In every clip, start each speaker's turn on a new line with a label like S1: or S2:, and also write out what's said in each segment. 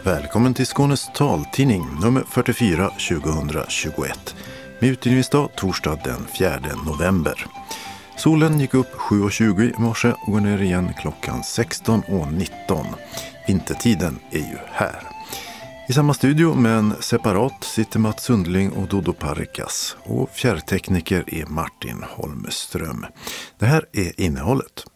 S1: Välkommen till Skånes taltidning nummer 44 2021 med utgivningsdag torsdag den 4 november. Solen gick upp 7:20 i morse och går ner igen klockan 16:19. Vintertiden är ju här. I samma studio men separat sitter Mats Sundling och Dodo Parikas och fjärrtekniker är Martin Holmström. Det här är innehållet.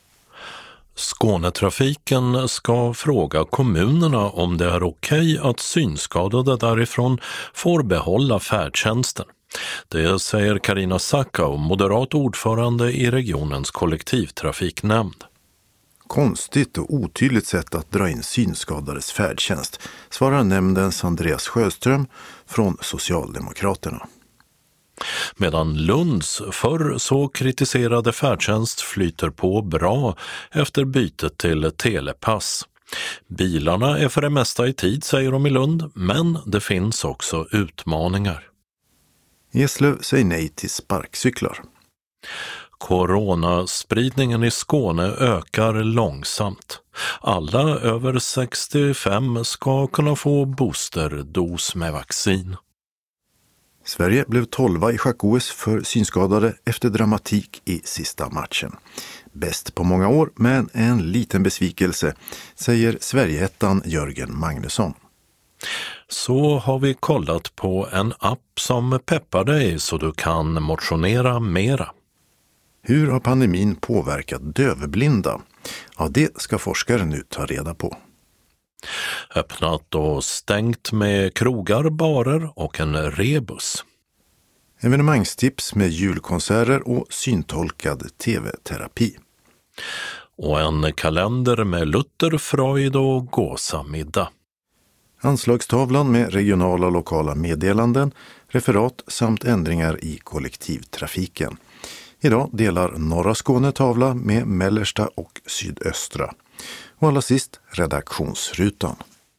S2: Skånetrafiken ska fråga kommunerna om det är okej att synskadade därifrån får behålla färdtjänsten. Det säger Carina Sackau, moderat ordförande i regionens kollektivtrafiknämnd.
S1: Konstigt och otydligt sätt att dra in synskadades färdtjänst, svarar nämndens Andreas Sjöström från Socialdemokraterna.
S2: Medan Lunds förr så kritiserade färdtjänst flyter på bra efter bytet till telepass. Bilarna är för det mesta i tid, säger de i Lund, men det finns också utmaningar.
S1: Eslöv säger nej till sparkcyklar.
S2: Coronaspridningen i Skåne ökar långsamt. Alla över 65 ska kunna få boosterdos med vaccin.
S1: Sverige blev 12 i schack-OS för synskadade efter dramatik i sista matchen. Bäst på många år, men en liten besvikelse, säger Sverigeettan Jörgen Magnusson.
S2: Så har vi kollat på en app som peppar dig så du kan motionera mera.
S1: Hur har pandemin påverkat dövblinda? Ja, det ska forskare nu ta reda på.
S2: Öppnat och stängt med krogar, barer och en rebus.
S1: Evenemangstips med julkonserter och syntolkad tv-terapi.
S2: Och en kalender med Luther, Freud och gåsamiddag.
S1: Anslagstavlan med regionala och lokala meddelanden, referat samt ändringar i kollektivtrafiken. Idag delar norra Skåne tavla med mellersta och sydöstra. Och allra sist redaktionsrutan.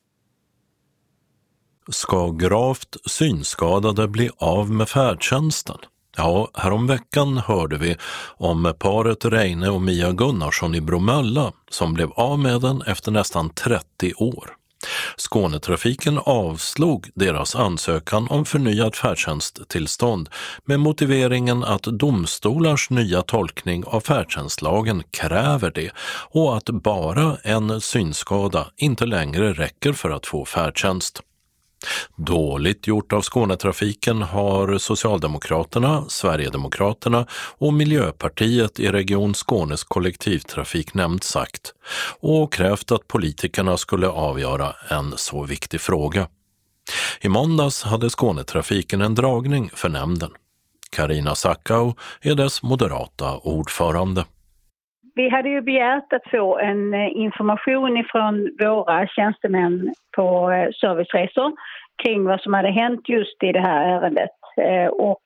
S2: Ska gravt synskadade bli av med färdtjänsten? Ja, häromveckan hörde vi om paret Reine och Mia Gunnarsson i Bromölla som blev av med den efter nästan 30 år. Skånetrafiken avslog deras ansökan om förnyat färdtjänsttillstånd med motiveringen att domstolars nya tolkning av färdtjänstlagen kräver det och att bara en synskada inte längre räcker för att få färdtjänst. Dåligt gjort av Skånetrafiken har Socialdemokraterna, Sverigedemokraterna och Miljöpartiet i Region Skånes kollektivtrafiknämnd sagt och krävt att politikerna skulle avgöra en så viktig fråga. I måndags hade Skånetrafiken en dragning för nämnden. Carina Sackau är dess moderata ordförande.
S3: Vi hade ju begärt att få en information från våra tjänstemän på serviceresor kring vad som hade hänt just i det här ärendet. Och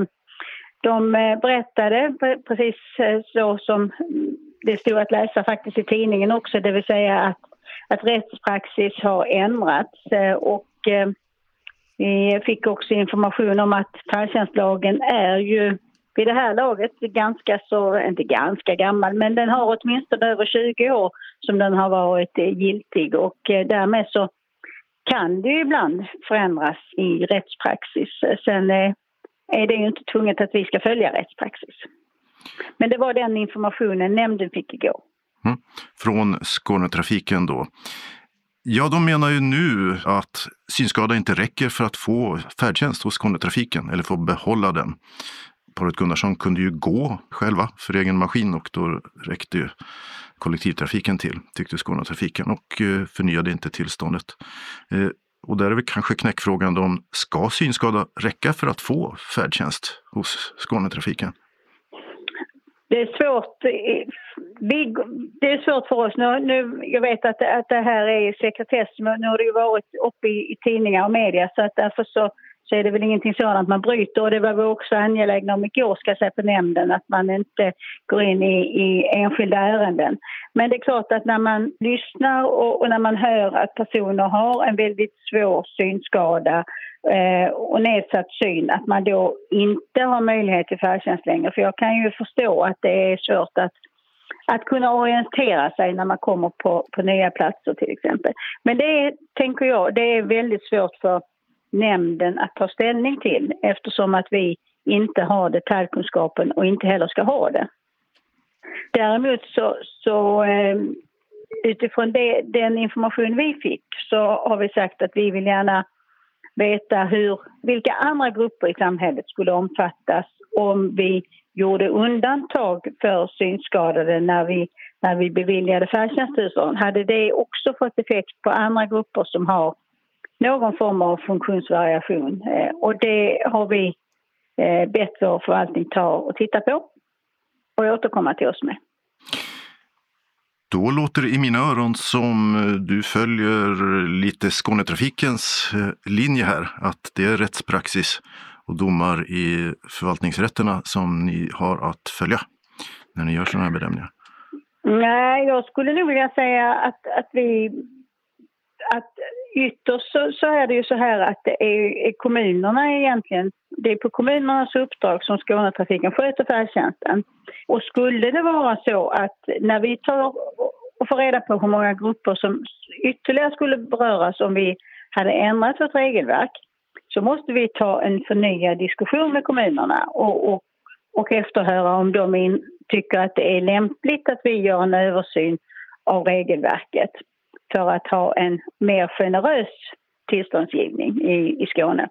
S3: de berättade precis så som det stod att läsa faktiskt i tidningen också, det vill säga att rättspraxis har ändrats. Och vi fick också information om att färdtjänstlagen är ju vid det här laget ganska så, inte ganska gammal, men den har åtminstone över 20 år som den har varit giltig och därmed så kan det ju ibland förändras i rättspraxis. Sen är det ju inte tvunget att vi ska följa rättspraxis. Men det var den informationen nämnden fick igår.
S1: Från Skånetrafiken då. Ja, de menar ju nu att synskada inte räcker för att få färdtjänst hos Skånetrafiken eller få behålla den. Paret Gunnarsson kunde ju gå själva för egen maskin och då räckte ju kollektivtrafiken till, tyckte Skånetrafiken, och förnyade inte tillståndet. Och där är väl kanske knäckfrågan då, om ska synskada räcka för att få färdtjänst hos Skånetrafiken?
S3: Det är svårt. Det är svårt för oss. Nu, jag vet att det här är sekretess. Nu har det ju varit uppe i tidningar och media så att därför så är det väl ingenting sådant man bryter. Och det var vi också angelägna om igår, ska jag säga, på nämnden, att man inte går in i enskilda ärenden. Men det är klart att när man lyssnar och när man hör att personer har en väldigt svår synskada och nedsatt syn, att man då inte har möjlighet till färdtjänst längre. För jag kan ju förstå att det är svårt att kunna orientera sig när man kommer på nya platser till exempel. Men det tänker jag, det är väldigt svårt för nämnden att ta ställning till eftersom att vi inte har detaljkunskapen och inte heller ska ha det. Däremot så utifrån den information vi fick så har vi sagt att vi vill gärna veta vilka andra grupper i samhället skulle omfattas om vi gjorde undantag för synskadade när vi beviljade färdtjänsttillstånd. Hade det också fått effekt på andra grupper som har någon form av funktionsvariation? Och det har vi bett vår förvaltning ta och titta på och återkomma till oss med.
S1: Då låter det i mina öron som du följer lite Skånetrafikens linje här, att det är rättspraxis och domar i förvaltningsrätterna som ni har att följa när ni gör sådana här bedömningar. Nej, jag skulle nog vilja säga att ytterst så är det ju så här att det är kommunerna egentligen, det är på kommunernas uppdrag som Skånetrafiken sköter färdtjänsten. Och skulle det vara så att när vi tar och får reda på hur många grupper som ytterligare skulle beröras om vi hade ändrat vårt regelverk, så måste vi ta en förnyad diskussion med kommunerna och efterhöra om de tycker att det är lämpligt att vi gör en översyn av regelverket för att ha en mer generös tillståndsgivning i Skåne.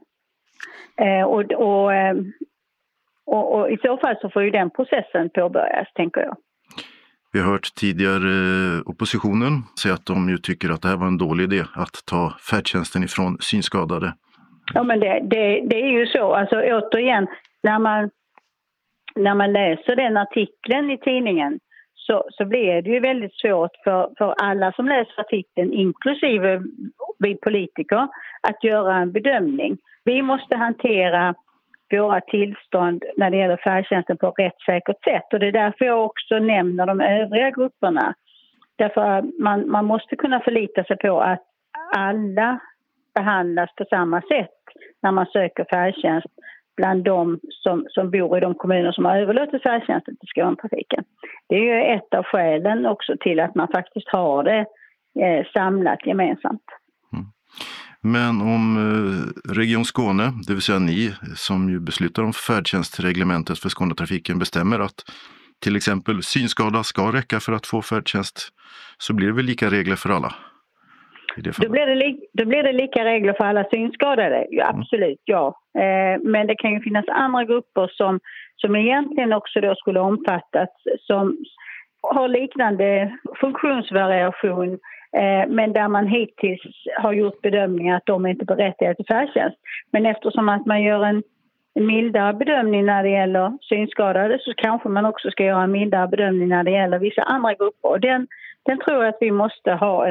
S1: Och i så fall så får ju den processen påbörjas, tänker jag. Vi har hört tidigare oppositionen säga att de ju tycker att det här var en dålig idé att ta färdtjänsten ifrån synskadade.
S3: Ja, men det är ju så. Alltså återigen, när man läser den artikeln i tidningen så blir det ju väldigt svårt för alla som läser artikeln, inklusive vi politiker, att göra en bedömning. Vi måste hantera våra tillstånd när det gäller färdtjänsten på ett rättssäkert sätt. Och det är därför jag också nämner de övriga grupperna. Därför man måste kunna förlita sig på att alla behandlas på samma sätt när man söker färdtjänst bland de som bor i de kommuner som har överlåtit färdtjänsten till Skånetrafiken. Det är ju ett av skälen också till att man faktiskt har det samlat gemensamt.
S1: Mm. Men om Region Skåne, det vill säga ni som ju beslutar om färdtjänstreglementet för Skånetrafiken, bestämmer att till exempel synskada ska räcka för att få färdtjänst, så blir det väl lika regler för alla?
S3: Då blir det lika regler för alla synskadade, ja, absolut, ja. Men det kan ju finnas andra grupper som egentligen också då skulle omfattas, som har liknande funktionsvariation, men där man hittills har gjort bedömningar att de inte är berättigade till färdtjänst. Men eftersom att man gör en mildare bedömning när det gäller synskadade, så kanske man också ska göra en mildare bedömning när det gäller vissa andra grupper. Och den tror jag att vi måste ha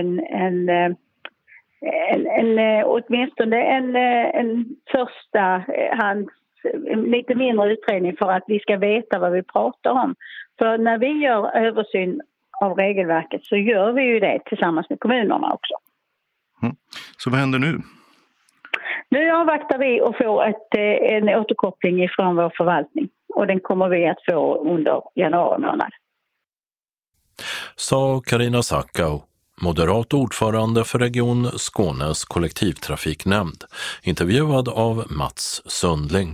S3: åtminstone en första hands, lite mindre utredning för att vi ska veta vad vi pratar om. För när vi gör översyn av regelverket så gör vi ju det tillsammans med kommunerna också.
S1: Mm. Så vad händer nu?
S3: Nu avvaktar vi och får en återkoppling ifrån vår förvaltning. Och den kommer vi att få under januari månad.
S2: Sa Carina Sackau, moderat ordförande för Region Skånes kollektivtrafiknämnd, intervjuad av Mats Sundling.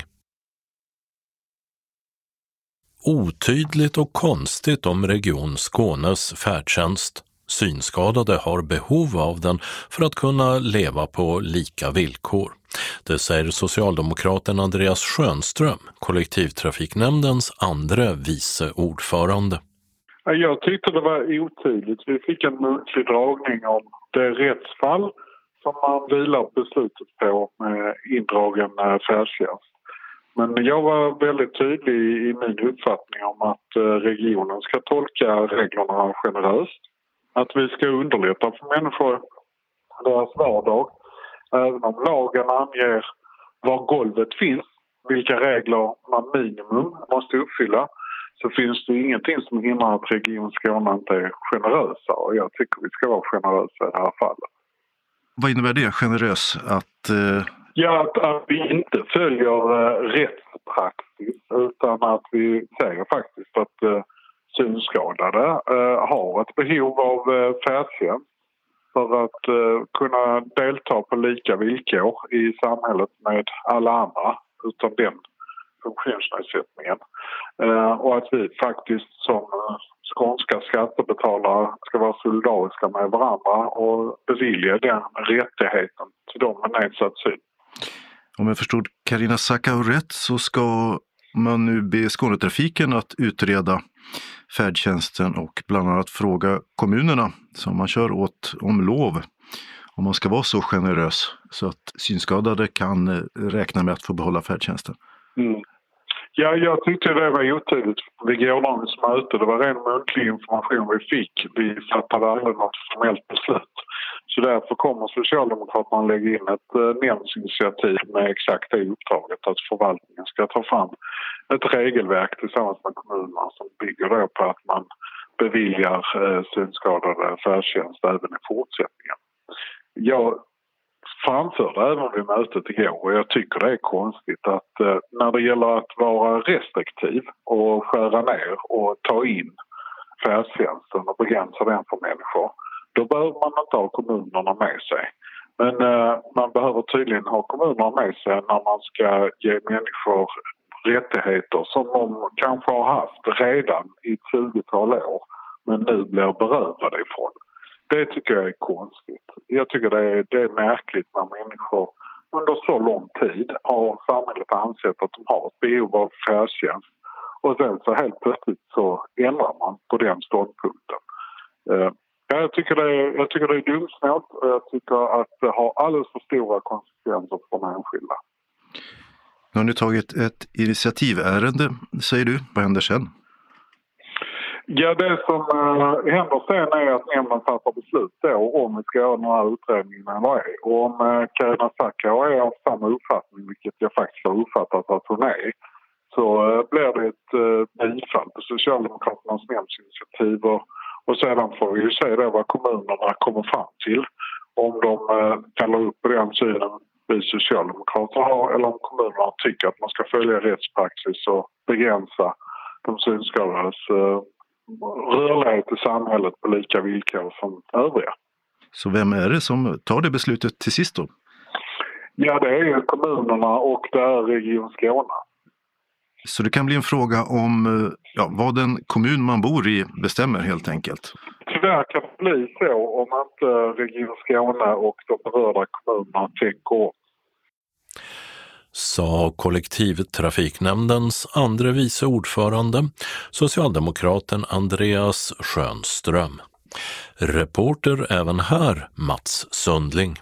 S2: Otydligt och konstigt om Region Skånes färdtjänst. Synskadade har behov av den för att kunna leva på lika villkor. Det säger socialdemokraten Andreas Schönström, kollektivtrafiknämndens andra vice ordförande.
S4: Jag tyckte det var otydligt. Vi fick en muntlig dragning om det rättsfall som man vilar beslutet på med indragen färdtjänst. Men jag var väldigt tydlig i min uppfattning om att regionen ska tolka reglerna generöst. Att vi ska underlätta för människor deras vardag. Även om lagen anger var golvet finns, vilka regler man minimum måste uppfylla, så finns det ingenting som hindrar att Region Skåne inte är generösa. Och jag tycker vi ska vara generösa i det här fallet.
S1: Vad innebär det, generös?
S4: Ja, att vi inte följer rättspraxis, utan att vi säger faktiskt att synskadade har ett behov av färdtjänst för att kunna delta på lika villkor i samhället med alla andra utan den funktionsnedsättningen. Och att vi faktiskt som skånska skattebetalare ska vara solidariska med varandra och bevilja den rättigheten till dem med nedsatt syn.
S1: Om jag förstod Carina Sackau rätt så ska man nu be Skånetrafiken att utreda färdtjänsten och bland annat fråga kommunerna som man kör åt om lov. Om man ska vara så generös så att synskadade kan räkna med att få behålla färdtjänsten.
S4: Mm. Ja, jag tyckte det var otydligt vid gårdagens möte. Det var ren muntlig information vi fick. Vi fattade aldrig något formellt beslut. Så därför kommer Socialdemokraterna att lägga in ett nämndsinitiativ med exakt det uppdraget att förvaltningen ska ta fram ett regelverk tillsammans med kommunerna som bygger då på att man beviljar synskadade färdtjänst även i fortsättningen. Jag framförde även vid mötet igår och jag tycker det är konstigt att när det gäller att vara restriktiv och skära ner och ta in färdtjänsten och begränsa den för människor, då behöver man inte ha kommunerna med sig. Men man behöver tydligen ha kommunerna med sig när man ska ge människor rättigheter som de kanske har haft redan i 20-tal år men nu blir berövade ifrån. Det tycker jag är konstigt. Jag tycker det är märkligt när människor under så lång tid har samhället ansett att de har ett behov av färdtjänst och sen så helt plötsligt så ändrar man på den ståndpunkten. Jag tycker det är dumsnålt och jag tycker att det har alldeles för stora konsekvenser för de enskilda.
S1: Nu har ni tagit ett initiativärende, säger du. Vad händer sen?
S4: Ja, det som händer sen är att nämnden fattar beslut då om vi ska göra några utredningar eller ej. Och om Carina Sackau är av samma uppfattning, vilket jag faktiskt har uppfattat att hon är, så blir det ett bifall på Socialdemokraternas nämndsinitiativ och sedan får vi ju se då vad kommunerna kommer fram till. Om de fäller upp på den synen vi socialdemokrater har eller om kommunerna tycker att man ska följa rättspraxis och begränsa de synskadades rörlighet i samhället på lika villkor som övriga.
S1: Så vem är det som tar det beslutet till sist då?
S4: Ja, det är ju kommunerna och det är Region Skåne.
S1: Så det kan bli en fråga om vad den kommun man bor i bestämmer helt enkelt?
S4: Tyvärr kan det bli så om inte Region Skåne och de berörda kommunerna tänker upp.
S2: Sa kollektivtrafiknämndens andra vice ordförande, socialdemokraten Andreas Schönström. Reporter även här, Mats Sundling.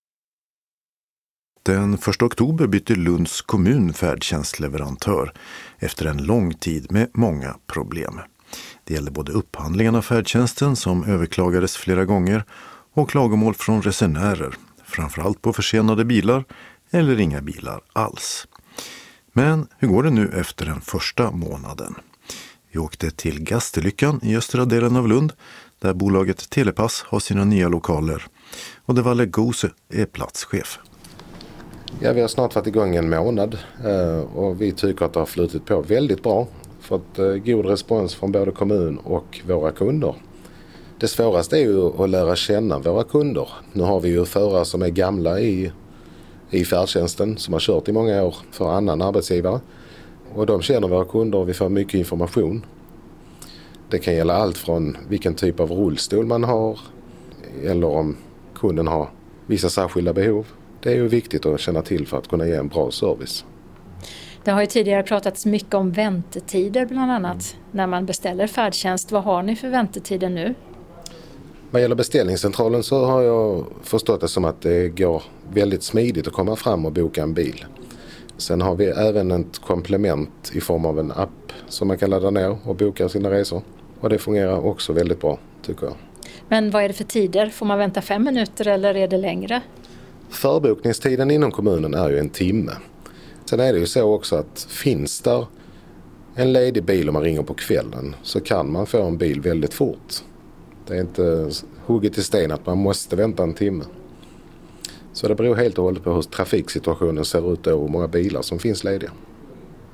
S1: Den 1 oktober bytte Lunds kommun färdtjänstleverantör efter en lång tid med många problem. Det gällde både upphandlingen av färdtjänsten som överklagades flera gånger och klagomål från resenärer, framförallt på försenade bilar eller inga bilar alls. Men hur går det nu efter den första månaden? Vi åkte till Gastelyckan i östra delen av Lund där bolaget Telepass har sina nya lokaler och där Valle Gose är platschef.
S5: Ja, vi har snart varit igång en månad och vi tycker att det har flutit på väldigt bra. Fått god respons från både kommun och våra kunder. Det svåraste är ju att lära känna våra kunder. Nu har vi ju förare som är gamla i färdtjänsten som har kört i många år för annan arbetsgivare. Och de känner våra kunder och vi får mycket information. Det kan gälla allt från vilken typ av rullstol man har eller om kunden har vissa särskilda behov. Det är ju viktigt att känna till för att kunna ge en bra service.
S6: Det har ju tidigare pratats mycket om väntetider bland annat när man beställer färdtjänst. Vad har ni för väntetider nu?
S5: Vad gäller beställningscentralen så har jag förstått det som att det går väldigt smidigt att komma fram och boka en bil. Sen har vi även ett komplement i form av en app som man kan ladda ner och boka sina resor. Och det fungerar också väldigt bra tycker jag.
S6: Men vad är det för tider? Får man vänta 5 minuter eller är det längre?
S5: Förbokningstiden inom kommunen är ju 1 timme. Sen är det ju så också att finns där en ledig bil om man ringer på kvällen så kan man få en bil väldigt fort. Det är inte hugget i sten att man måste vänta 1 timme. Så det beror helt och hållet på hur trafiksituationen ser ut och hur många bilar som finns lediga.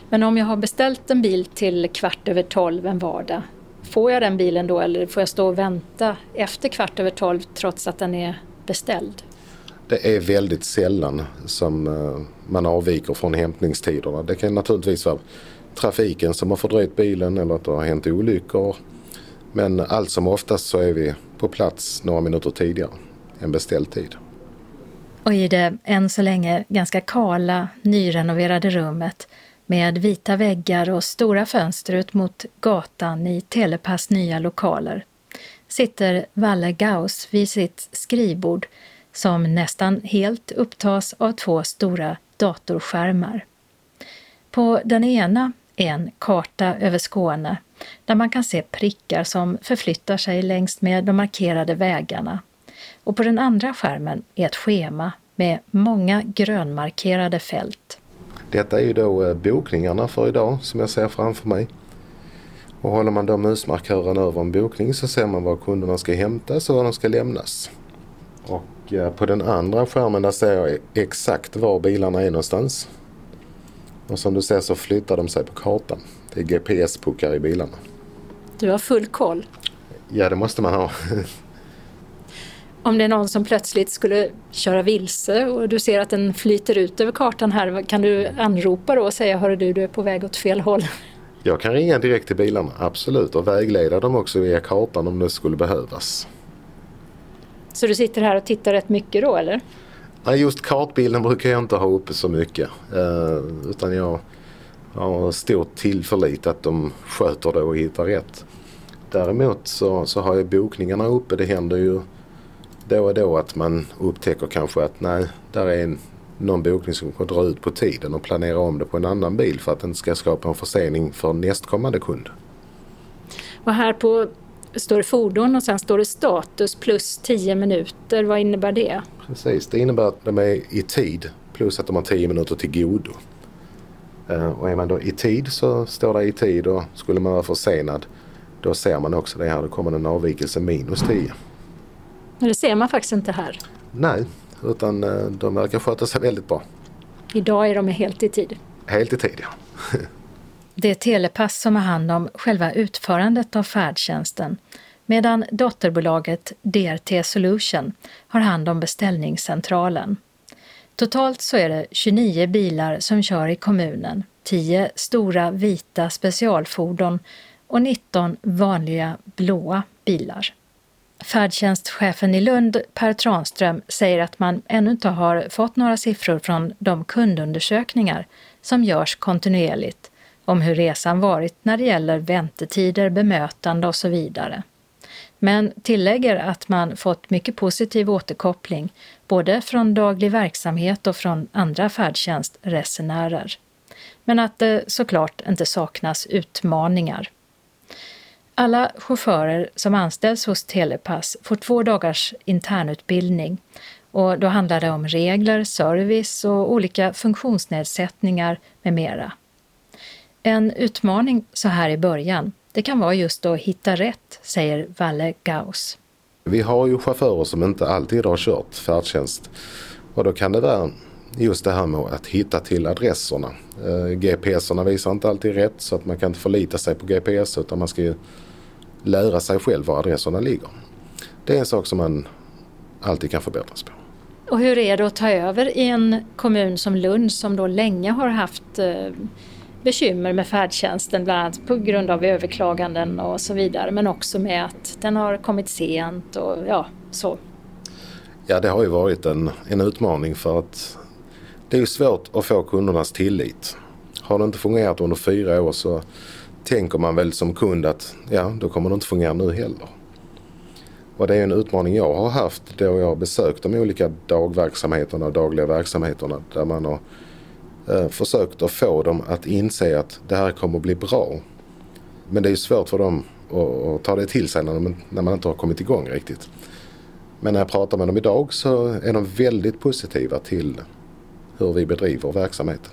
S6: Men om jag har beställt en bil till 11:15 en vardag, får jag den bilen då eller får jag stå och vänta efter 11:15 trots att den är beställd?
S5: Det är väldigt sällan som man avviker från hämtningstiderna. Det kan naturligtvis vara trafiken som har fördröjt bilen eller att det har hänt olyckor. Men allt som oftast så är vi på plats några minuter tidigare än beställd tid.
S6: Och i det än så länge ganska kala, nyrenoverade rummet med vita väggar och stora fönster ut mot gatan i Telepass nya lokaler sitter Valle Gauss vid sitt skrivbord som nästan helt upptas av 2 stora datorskärmar. På den ena är en karta över Skåne där man kan se prickar som förflyttar sig längs med de markerade vägarna. Och på den andra skärmen är ett schema med många grönmarkerade fält.
S5: Detta är ju då bokningarna för idag som jag ser framför mig. Och håller man då musmarkören över en bokning så ser man var kunderna ska hämtas och var de ska lämnas. Och på den andra skärmen där ser jag exakt var bilarna är någonstans. Och som du ser så flyttar de sig på kartan. Det är GPS-puckar i bilarna.
S6: Du har full koll.
S5: Ja, det måste man ha.
S6: Om det är någon som plötsligt skulle köra vilse och du ser att den flyter ut över kartan här, kan du anropa då och säga, hörru du är på väg åt fel håll?
S5: Jag kan ringa direkt till bilarna, absolut. Och vägleda dem också via kartan om det skulle behövas.
S6: Så du sitter här och tittar rätt mycket då, eller?
S5: Nej, just kartbilden brukar jag inte ha uppe så mycket. Utan jag har stor tillförlit att de sköter det och hittar rätt. Däremot så har jag bokningarna uppe. Det händer ju då och då att man upptäcker kanske att nej, där är någon bokning som kommer dra ut på tiden och planera om det på en annan bil för att den ska skapa en försening för nästkommande kund.
S6: Och här på står det fordon och sen står det status plus 10 minuter. Vad innebär det?
S5: Precis, det innebär att de är i tid plus att de har 10 minuter till godo. Och är man då i tid så står det i tid, och skulle man vara försenad då ser man också det här, då kommer en avvikelse minus 10.
S6: Men det ser man faktiskt inte här.
S5: Nej, utan de verkar sköta sig väldigt bra.
S6: Idag är de helt i tid.
S5: Helt i tid, ja.
S6: Det är Telepass som har hand om själva utförandet av färdtjänsten, medan dotterbolaget DRT Solution har hand om beställningscentralen. Totalt så är det 29 bilar som kör i kommunen, 10 stora vita specialfordon och 19 vanliga blåa bilar. Färdtjänstchefen i Lund, Per Tranström, säger att man ännu inte har fått några siffror från de kundundersökningar som görs kontinuerligt om hur resan varit när det gäller väntetider, bemötande och så vidare. Men tillägger att man fått mycket positiv återkoppling både från daglig verksamhet och från andra färdtjänstresenärer. Men att det såklart inte saknas utmaningar. Alla chaufförer som anställs hos Telepass får 2 dagars internutbildning, och då handlar det om regler, service och olika funktionsnedsättningar med mera. En utmaning så här i början, det kan vara just att hitta rätt, säger Valle Gauss.
S5: Vi har ju chaufförer som inte alltid har kört färdtjänst, och då kan det vara just det här med att hitta till adresserna. GPSerna visar inte alltid rätt, så att man kan inte förlita sig på GPS, utan man ska ju lära sig själv var adresserna ligger. Det är en sak som man alltid kan förbättras på.
S6: Och hur är det att ta över i en kommun som Lund som då länge har haft bekymmer med färdtjänsten, bland annat på grund av överklaganden och så vidare, men också med att den har kommit sent och så.
S5: Ja, det har ju varit en utmaning, för att det är ju svårt att få kundernas tillit. Har det inte fungerat under 4 år så tänker man väl som kund att då kommer det inte fungera nu heller. Och det är en utmaning jag har haft då jag har besökt de olika dagverksamheterna och dagliga verksamheterna, där man har försökt att få dem att inse att det här kommer att bli bra. Men det är ju svårt för dem att ta det till sig när man inte har kommit igång riktigt. Men när jag pratar med dem idag så är de väldigt positiva till hur vi bedriver verksamheten.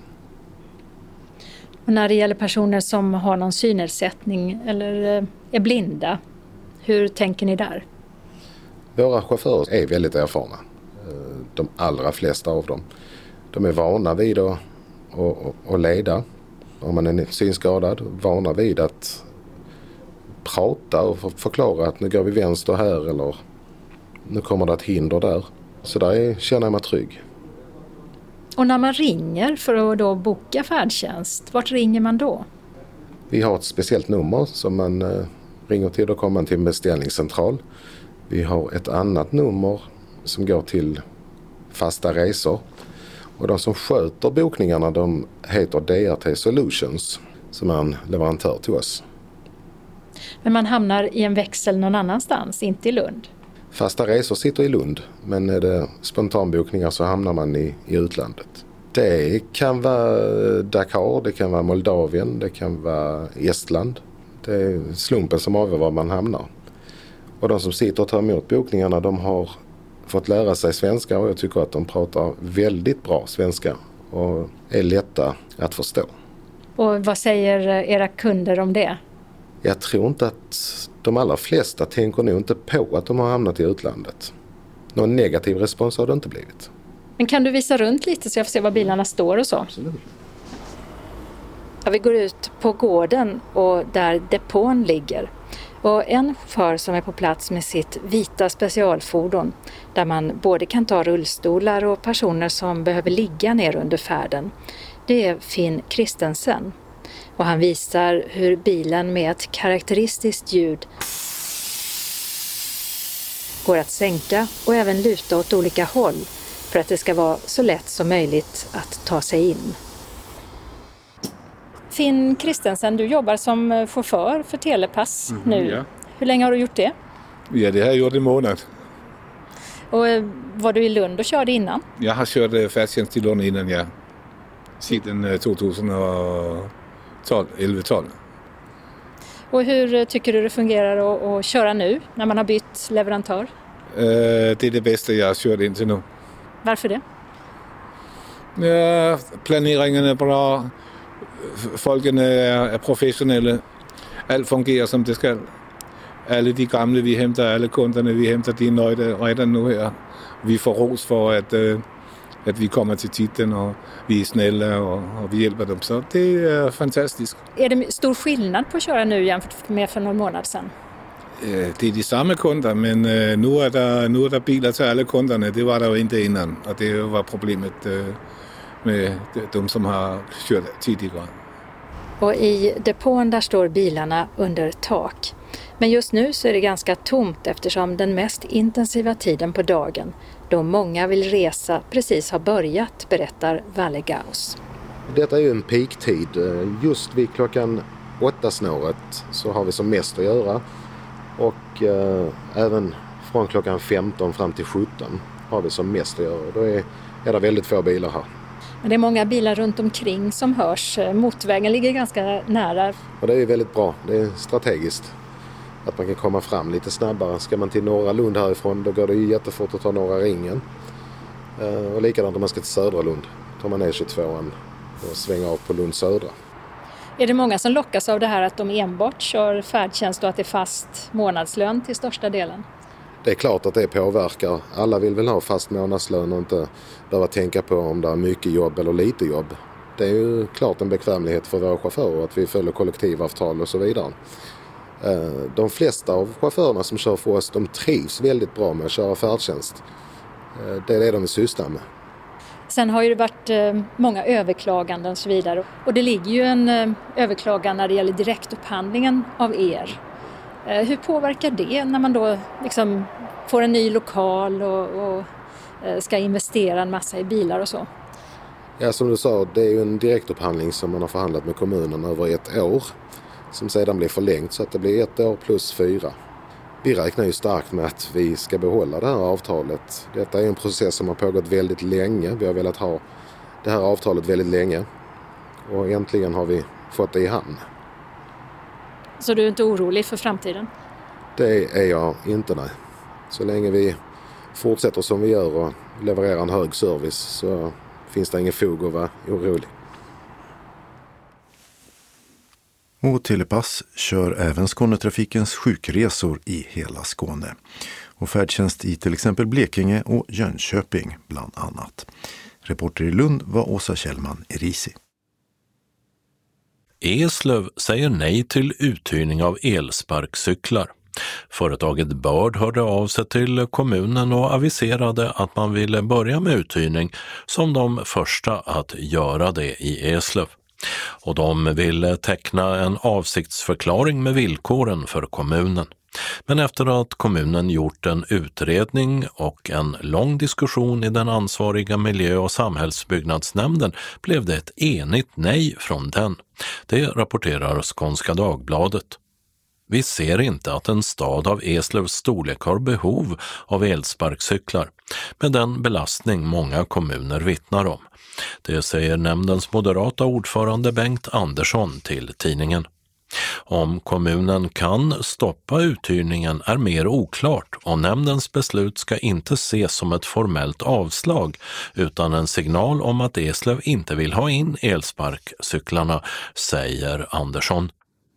S6: Och när det gäller personer som har någon synnedsättning eller är blinda, hur tänker ni där?
S5: Våra chaufförer är väldigt erfarna. De allra flesta av dem. De är vana vid att leda. Om man är synskadad, vana vid att prata och förklara att nu går vi vänster här eller nu kommer det ett hinder där. Så där känner jag mig trygg.
S6: Och när man ringer för att då boka färdtjänst, vart ringer man då?
S5: Vi har ett speciellt nummer som man ringer till, då kommer man till en beställningscentral. Vi har ett annat nummer som går till fasta resor. Och de som sköter bokningarna, de heter DRT Solutions, som är en leverantör till oss.
S6: Men man hamnar i en växel någon annanstans, inte i Lund?
S5: Fasta resor sitter i Lund, men är det spontanbokningar så hamnar man i utlandet. Det kan vara Dakar, det kan vara Moldavien, det kan vara Estland. Det är slumpen som avgör var man hamnar. Och de som sitter och tar emot bokningarna, de har fått lära sig svenska och jag tycker att de pratar väldigt bra svenska och är lätta att förstå.
S6: Och vad säger era kunder om det?
S5: Jag tror inte att de allra flesta tänker nog inte på att de har hamnat i utlandet. Någon negativ respons har det inte blivit.
S6: Men kan du visa runt lite så jag får se var bilarna står och så?
S5: Absolut.
S6: Ja, vi går ut på gården och där depån ligger. Och en chaufför som är på plats med sitt vita specialfordon där man både kan ta rullstolar och personer som behöver ligga ner under färden. Det är Finn Christensen. Och han visar hur bilen med ett karaktäristiskt ljud går att sänka och även luta åt olika håll för att det ska vara så lätt som möjligt att ta sig in. Finn Christensen, du jobbar som chaufför för Telepass nu.
S7: Ja.
S6: Hur länge har du gjort det?
S7: Ja, det har jag gjort en månad.
S6: Och var du i Lund och körde innan?
S7: Jag har kört färdtjänst i Lund innan jag sedan 2012.
S6: Och hur tycker du det fungerar att köra nu när man har bytt leverantör?
S7: Det är det bästa jag har kört in till nu.
S6: Varför det?
S7: Ja, planeringen är bra. Folken är professionella. Allt fungerar som det ska. Alla de gamla vi hämtar, alla kunderna vi hämtar, de är nöjda redan nu här. Vi får ros för att vi kommer till titeln och vi är snälla och vi hjälper dem. Så det är fantastiskt.
S6: Är det stor skillnad på att köra nu jämfört med för någon månad sedan?
S7: Det är de samma kunder, men nu är det bilar till alla kunderna. Det var det ju inte innan och det var problemet med de som har kört tidigare.
S6: Och i depån där står bilarna under tak. Men just nu så är det ganska tomt eftersom den mest intensiva tiden på dagen, då många vill resa, precis har börjat, berättar Valle Gauss.
S5: Detta är ju en peaktid. Just vid klockan 8-snåret så har vi som mest att göra. Och även från klockan 15 fram till 17 har vi som mest att göra. Då är det väldigt få bilar här.
S6: Men det är många bilar runt omkring som hörs. Motorvägen ligger ganska nära.
S5: Och det är väldigt bra. Det är strategiskt att man kan komma fram lite snabbare. Ska man till norra Lund härifrån, då går det ju jättefort att ta norra ringen. Och likadant om man ska till södra Lund. Tar man E22 och svänger av på Lund södra.
S6: Är det många som lockas av det här att de enbart kör färdtjänst och att det är fast månadslön till största delen?
S5: Det är klart att det påverkar. Alla vill väl ha fast månadslön och inte behöva tänka på om det är mycket jobb eller lite jobb. Det är ju klart en bekvämlighet för våra chaufförer att vi följer kollektivavtal och så vidare. De flesta av chaufförerna som kör för oss, de trivs väldigt bra med att köra färdtjänst. Det är det de vill syssla med.
S6: Sen har ju det varit många överklaganden och så vidare. Och det ligger ju en överklagan när det gäller direktupphandlingen av er. Hur påverkar det när man då liksom får en ny lokal och ska investera en massa i bilar och så?
S5: Ja, som du sa, det är ju en direktupphandling som man har förhandlat med kommunen över 1 år. Som sedan blir förlängt så att det blir 1 år plus 4. Vi räknar ju starkt med att vi ska behålla det här avtalet. Detta är en process som har pågått väldigt länge. Vi har velat ha det här avtalet väldigt länge. Och äntligen har vi fått det i hamn.
S6: Så du är inte orolig för framtiden?
S5: Det är jag inte, nej. Så länge vi fortsätter som vi gör och levererar en hög service så finns det ingen fog att vara orolig.
S1: Och Telepass kör även Skånetrafikens sjukresor i hela Skåne. Och färdtjänst i till exempel Blekinge och Jönköping bland annat. Reporter i Lund var Åsa Kjellman Erisi.
S2: Eslöv säger nej till uthyrning av elsparkcyklar. Företaget Börd hörde av sig till kommunen och aviserade att man ville börja med uthyrning som de första att göra det i Eslöv. Och de ville teckna en avsiktsförklaring med villkoren för kommunen. Men efter att kommunen gjort en utredning och en lång diskussion i den ansvariga miljö- och samhällsbyggnadsnämnden blev det ett enigt nej från den. Det rapporterar Skånska Dagbladet. Vi ser inte att en stad av Eslövs storlek har behov av elsparkcyklar, med den belastning många kommuner vittnar om. Det säger nämndens moderata ordförande Bengt Andersson till tidningen. Om kommunen kan stoppa uthyrningen är mer oklart och nämndens beslut ska inte ses som ett formellt avslag utan en signal om att Eslöv inte vill ha in elsparkcyklarna, säger Andersson.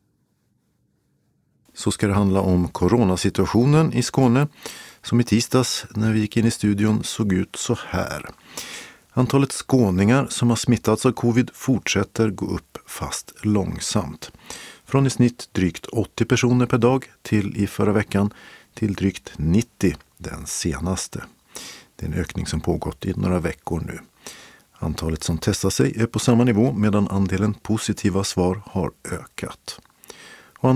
S1: Så ska det handla om coronasituationen i Skåne som i tisdags när vi gick in i studion såg ut så här. Antalet skåningar som har smittats av covid fortsätter gå upp fast långsamt. Från i snitt drygt 80 personer per dag till i förra veckan till drygt 90 den senaste. Det är en ökning som pågått i några veckor nu. Antalet som testar sig är på samma nivå medan andelen positiva svar har ökat. Och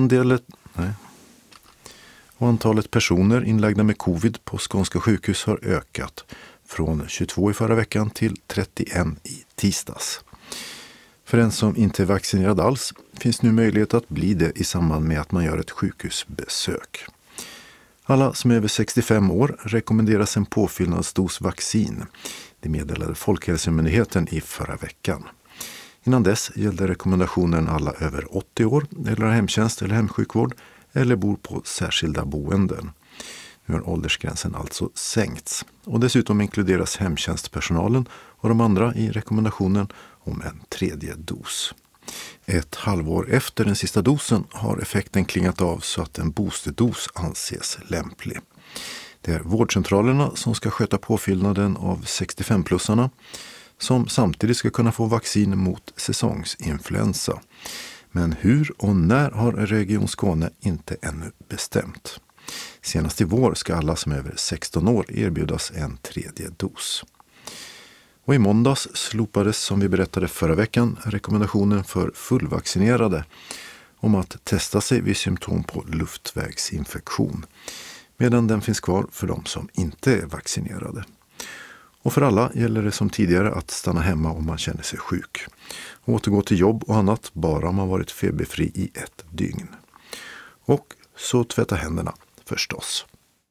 S1: antalet personer inlagda med covid på skånska sjukhus har ökat från 22 i förra veckan till 31 i tisdags. För den som inte är vaccinerad alls finns nu möjlighet att bli det i samband med att man gör ett sjukhusbesök. Alla som är över 65 år rekommenderas en påfyllnadsdos vaccin. Det meddelade Folkhälsomyndigheten i förra veckan. Innan dess gällde rekommendationen alla över 80 år eller har hemtjänst eller hemsjukvård eller bor på särskilda boenden. Nu har åldersgränsen alltså sänkts och dessutom inkluderas hemtjänstpersonalen och de andra i rekommendationen om en tredje dos. Ett halvår efter den sista dosen har effekten klingat av så att en boosterdos anses lämplig. Det är vårdcentralerna som ska sköta påfyllnaden av 65-plussarna som samtidigt ska kunna få vaccin mot säsongsinfluensa. Men hur och när har Region Skåne inte ännu bestämt. Senast i vår ska alla som är över 16 år erbjudas en tredje dos. Och i måndags slopades, som vi berättade förra veckan, rekommendationen för fullvaccinerade om att testa sig vid symptom på luftvägsinfektion, medan den finns kvar för de som inte är vaccinerade. Och för alla gäller det som tidigare att stanna hemma om man känner sig sjuk. Och återgå till jobb och annat bara om man varit feberfri i 1 dygn. Och så tvätta händerna förstås.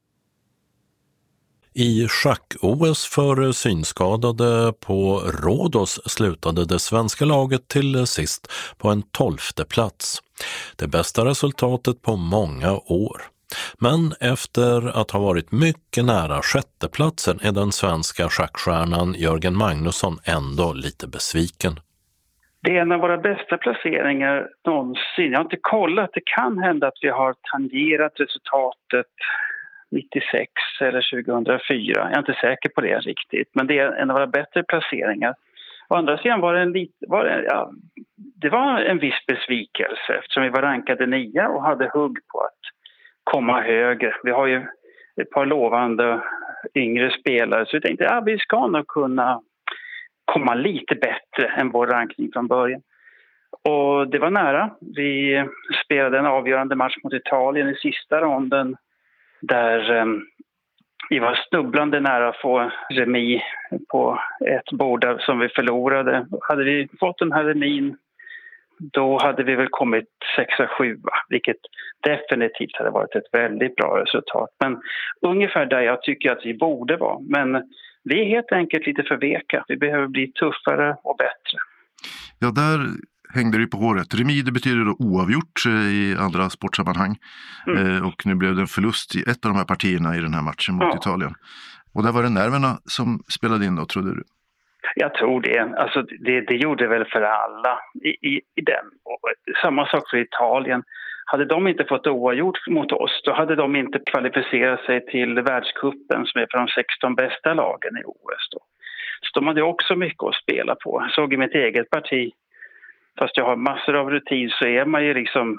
S2: I schack-OS för synskadade på Rhodos slutade det svenska laget till sist på en 12:e plats. Det bästa resultatet på många år. Men efter att ha varit mycket nära 6:e platsen är den svenska schackstjärnan Jörgen Magnusson ändå lite besviken.
S8: Det är en av våra bästa placeringar någonsin. Jag har inte kollat. Det kan hända att vi har tangerat resultatet 96 eller 2004. Jag är inte säker på det riktigt. Men det är en av våra bättre placeringar. Å andra sidan var det var en viss besvikelse eftersom vi var rankade 9 och hade hugg på att komma högre. Vi har ju ett par lovande yngre spelare så vi tänkte att vi ska nog kunna komma lite bättre än vår rankning från början. Och det var nära. Vi spelade en avgörande match mot Italien i sista ronden där vi var snubblande nära att få remis på ett bord som vi förlorade. Hade vi fått den här remin då hade vi väl kommit 6-7, vilket definitivt hade varit ett väldigt bra resultat. Men ungefär där jag tycker att vi borde vara. Men vi är helt enkelt lite för veka. Vi behöver bli tuffare och bättre.
S1: Ja, där hängde det på håret. Remis, det betyder då oavgjort i andra sportsammanhang. Och nu blev det en förlust i ett av de här partierna i den här matchen mot Italien. Och där var det nerverna som spelade in då, trodde du?
S8: Jag tror det. Alltså det gjorde väl för alla i den. Och samma sak för Italien. Hade de inte fått oavgjort mot oss, då hade de inte kvalificerat sig till världscupen som är för de 16 bästa lagen i OS då. Så de hade också mycket att spela på. Jag såg i mitt eget parti fast jag har massor av rutin så är man ju liksom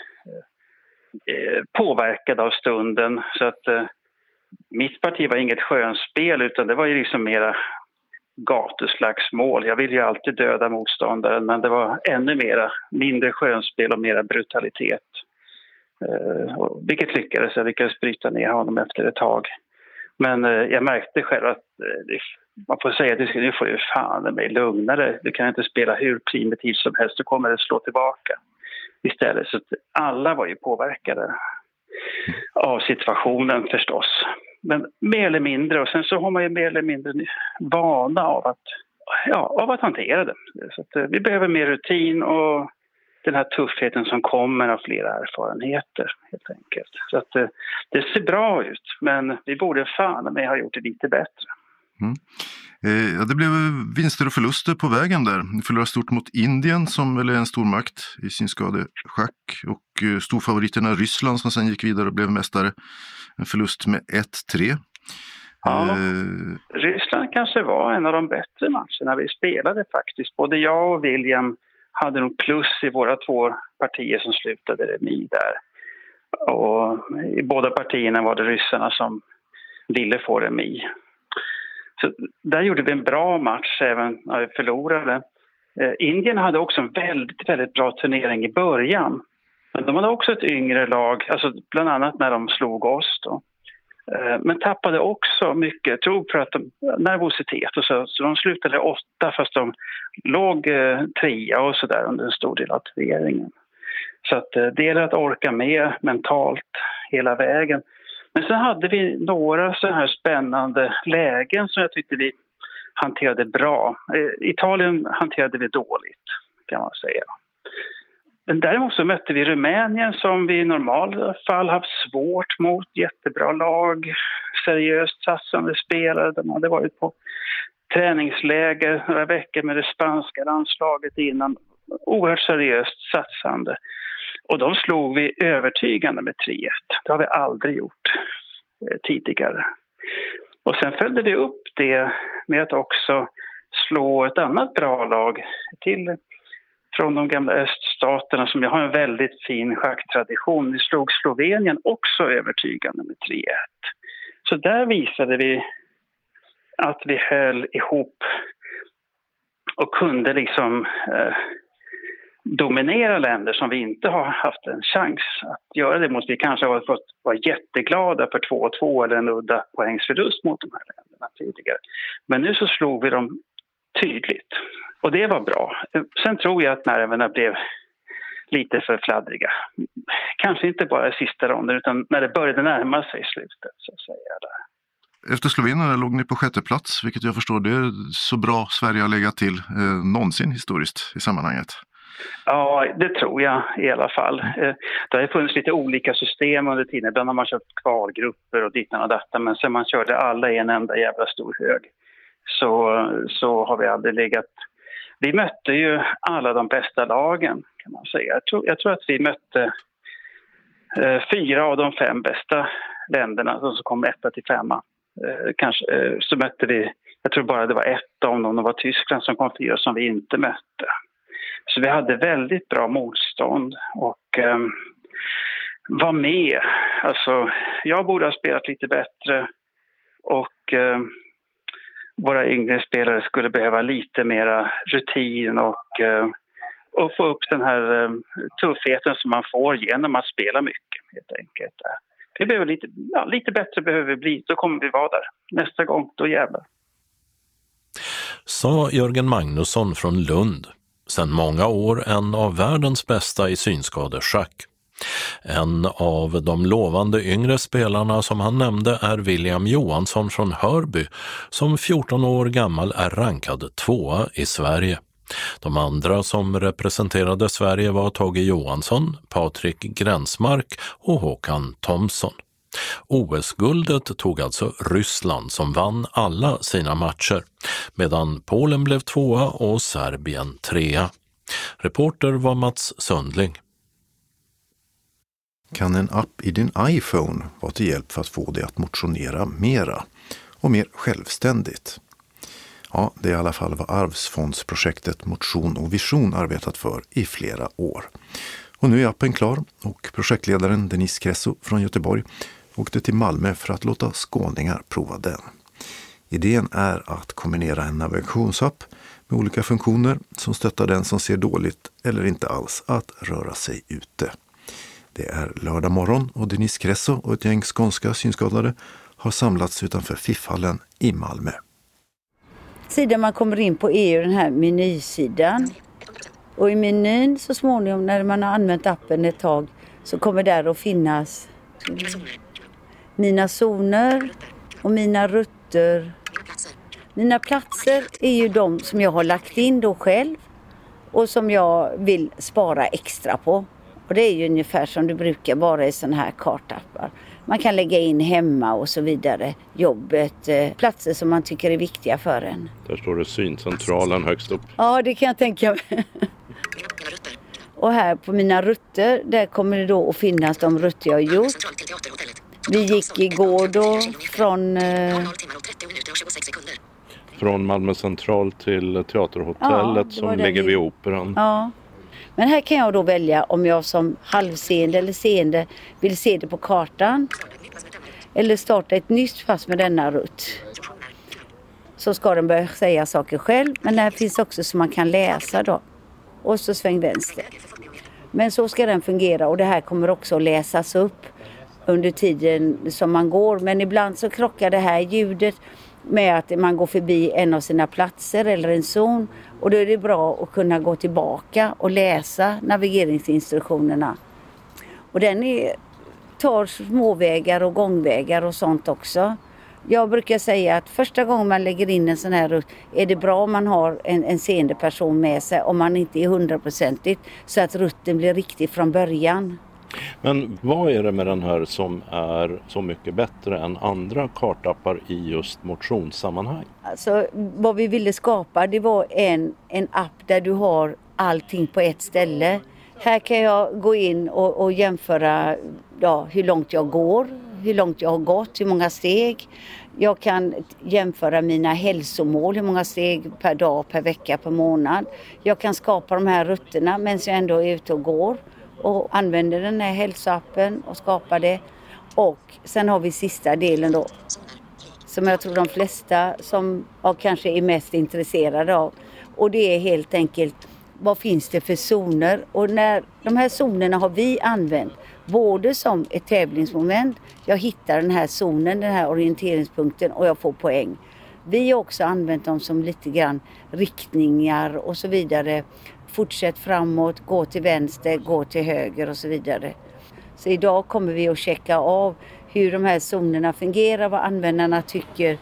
S8: påverkad av stunden. Så att mitt parti var inget skönspel utan det var ju liksom mera gatuslagsmål. Jag ville ju alltid döda motståndaren men det var ännu mindre skönspel och mera brutalitet. Vilket lyckades. Jag lyckades bryta ner honom efter ett tag. Men jag märkte själv att man får säga att nu får du fan mig lugnare. Du kan inte spela hur primitivt som helst. Du kommer att slå tillbaka istället. Så att alla var ju påverkade av situationen förstås. Men mer eller mindre. Och sen så har man ju mer eller mindre vana av att hantera det. Så att vi behöver mer rutin och den här tuffheten som kommer av flera erfarenheter helt enkelt. Så att det ser bra ut men vi borde fan ha gjort det lite bättre.
S1: Det blev vinster och förluster på vägen där. Ni förlorade stort mot Indien som väl är en stor makt i synskadeschack och storfavoriterna Ryssland som sen gick vidare och blev mästare. En förlust med 1-3.
S8: Ja, Ryssland kanske var en av de bättre matcherna vi spelade faktiskt. Både jag och William hade nog plus i våra 2 partier som slutade remis där. Och i båda partierna var det ryssarna som ville få remis. Så där gjorde vi en bra match även när vi förlorade. Indien hade också en väldigt, väldigt bra turnering i början. Men de hade också ett yngre lag, alltså bland annat när de slog oss då. Men tappade också mycket, jag tror för att nervositet och så de slutade 8 fast de låg 3 och så där under en stor del av turneringen. Så att det gäller att orka med mentalt hela vägen. Men sen hade vi några så här spännande lägen som jag tyckte vi hanterade bra. Italien hanterade vi dåligt kan man säga. Men däremot så mötte vi Rumänien som vi i normala fall haft svårt mot. Jättebra lag, seriöst satsande spelare. De hade varit på träningsläger några veckor med det spanska landslaget innan. Oerhört seriöst satsande. Och de slog vi övertygande med 3-1. Det har vi aldrig gjort tidigare. Och sen följde vi upp det med att också slå ett annat bra lag till från de gamla öststaterna som jag har en väldigt fin schacktradition. Vi slog Slovenien också övertygande med 3-1. Så där visade vi att vi höll ihop och kunde liksom dominera länder som vi inte har haft en chans att göra det mot. Vi kanske har fått vara jätteglada för 2-2 eller en udda poängsförlust mot de här länderna tidigare. Men nu så slog vi dem tydligt. Och det var bra. Sen tror jag att nerverna blev lite för fladdriga. Kanske inte bara i sista ronden utan när det började närma sig slutet så att säga. Där.
S1: Efter Slovenien låg ni på 6:e plats, vilket jag förstår det är så bra Sverige har legat till någonsin historiskt i sammanhanget.
S8: Ja, det tror jag i alla fall. Det har funnits lite olika system under tiden. Ibland har man kört kvalgrupper och dittan och datan, men sen man körde alla i en enda jävla stor hög så har vi aldrig legat. Vi mötte ju alla de bästa lagen kan man säga. Jag tror att vi mötte 4 av de 5 bästa länderna som kom 1-5. Kanske så mötte vi, jag tror bara det var 1 av dem, det var Tyskland som kom 4 som vi inte mötte. Så vi hade väldigt bra motstånd och var med. Alltså, jag borde ha spelat lite bättre och våra yngre spelare skulle behöva lite mera rutin och få upp den här tuffheten som man får genom att spela mycket helt enkelt. Vi behöver lite bättre behöver vi bli, då kommer vi vara där. Nästa gång, då jävlar.
S2: Sa Jörgen Magnusson från Lund. Sedan många år en av världens bästa i synskadeschack. En av de lovande yngre spelarna som han nämnde är William Johansson från Hörby som 14 år gammal är rankad 2:a i Sverige. De andra som representerade Sverige var Tage Johansson, Patrik Gränsmark och Håkan Thomsson. OS-guldet tog alltså Ryssland som vann alla sina matcher, medan Polen blev 2:a och Serbien 3:a. Reporter var Mats Sundling.
S1: Kan en app i din iPhone vara till hjälp för att få dig att motionera mera och mer självständigt? Ja, det är i alla fall vad Arvsfondsprojektet Motion och Vision arbetat för i flera år. Och nu är appen klar och projektledaren Denise Kresso från Göteborg åkte till Malmö för att låta skåningar prova den. Idén är att kombinera en navigationsapp med olika funktioner som stöttar den som ser dåligt eller inte alls att röra sig ute. Det är lördag morgon och Denise Kresso och ett gäng skånska synskadade har samlats utanför FIF-hallen i Malmö.
S9: Sidan man kommer in på är ju den här menysidan. Och i menyn så småningom när man har använt appen ett tag så kommer där att finnas mina zoner och mina rutter. Mina platser är ju de som jag har lagt in då själv och som jag vill spara extra på. Och det är ju ungefär som det brukar vara i sådana här kartappar. Man kan lägga in hemma och så vidare, jobbet, platser som man tycker är viktiga för en.
S2: Där står det syncentralen högst upp.
S9: Ja, det kan jag tänka mig. Och här på mina rutter, där kommer det då att finnas de rutter jag har gjort. Vi gick igår då
S2: från Malmö central till teaterhotellet som ligger vid operan.
S9: Ja. Men här kan jag då välja om jag som halvseende eller seende vill se det på kartan. Eller starta ett nytt pass med denna rutt. Så ska den börja säga saker själv. Men här finns också så man kan läsa då. Och så sväng vänster. Men så ska den fungera och det här kommer också att läsas upp under tiden som man går. Men ibland så krockar det här ljudet med att man går förbi en av sina platser eller en zon. Och då är det bra att kunna gå tillbaka och läsa navigeringsinstruktionerna. Och den tar småvägar och gångvägar och sånt också. Jag brukar säga att första gången man lägger in en sån här rutt är det bra om man har en seende person med sig. Om man inte är 100% så att rutten blir riktig från början.
S2: Men vad är det med den här som är så mycket bättre än andra kartappar i just motionssammanhang?
S9: Alltså, vad vi ville skapa det var en app där du har allting på ett ställe. Här kan jag gå in och jämföra hur långt jag går, hur långt jag har gått, hur många steg. Jag kan jämföra mina hälsomål, hur många steg per dag, per vecka, per månad. Jag kan skapa de här rutterna medan jag ändå är ute och går. Och använder den här hälsoappen och skapar det. Och sen har vi sista delen då. Som jag tror de flesta som kanske är mest intresserade av. Och det är helt enkelt, vad finns det för zoner? Och när de här zonerna har vi använt. Både som ett tävlingsmoment. Jag hittar den här zonen, den här orienteringspunkten och jag får poäng. Vi har också använt dem som lite grann riktningar och så vidare. Fortsätt framåt, gå till vänster, gå till höger och så vidare. Så idag kommer vi att checka av hur de här zonerna fungerar, vad användarna tycker.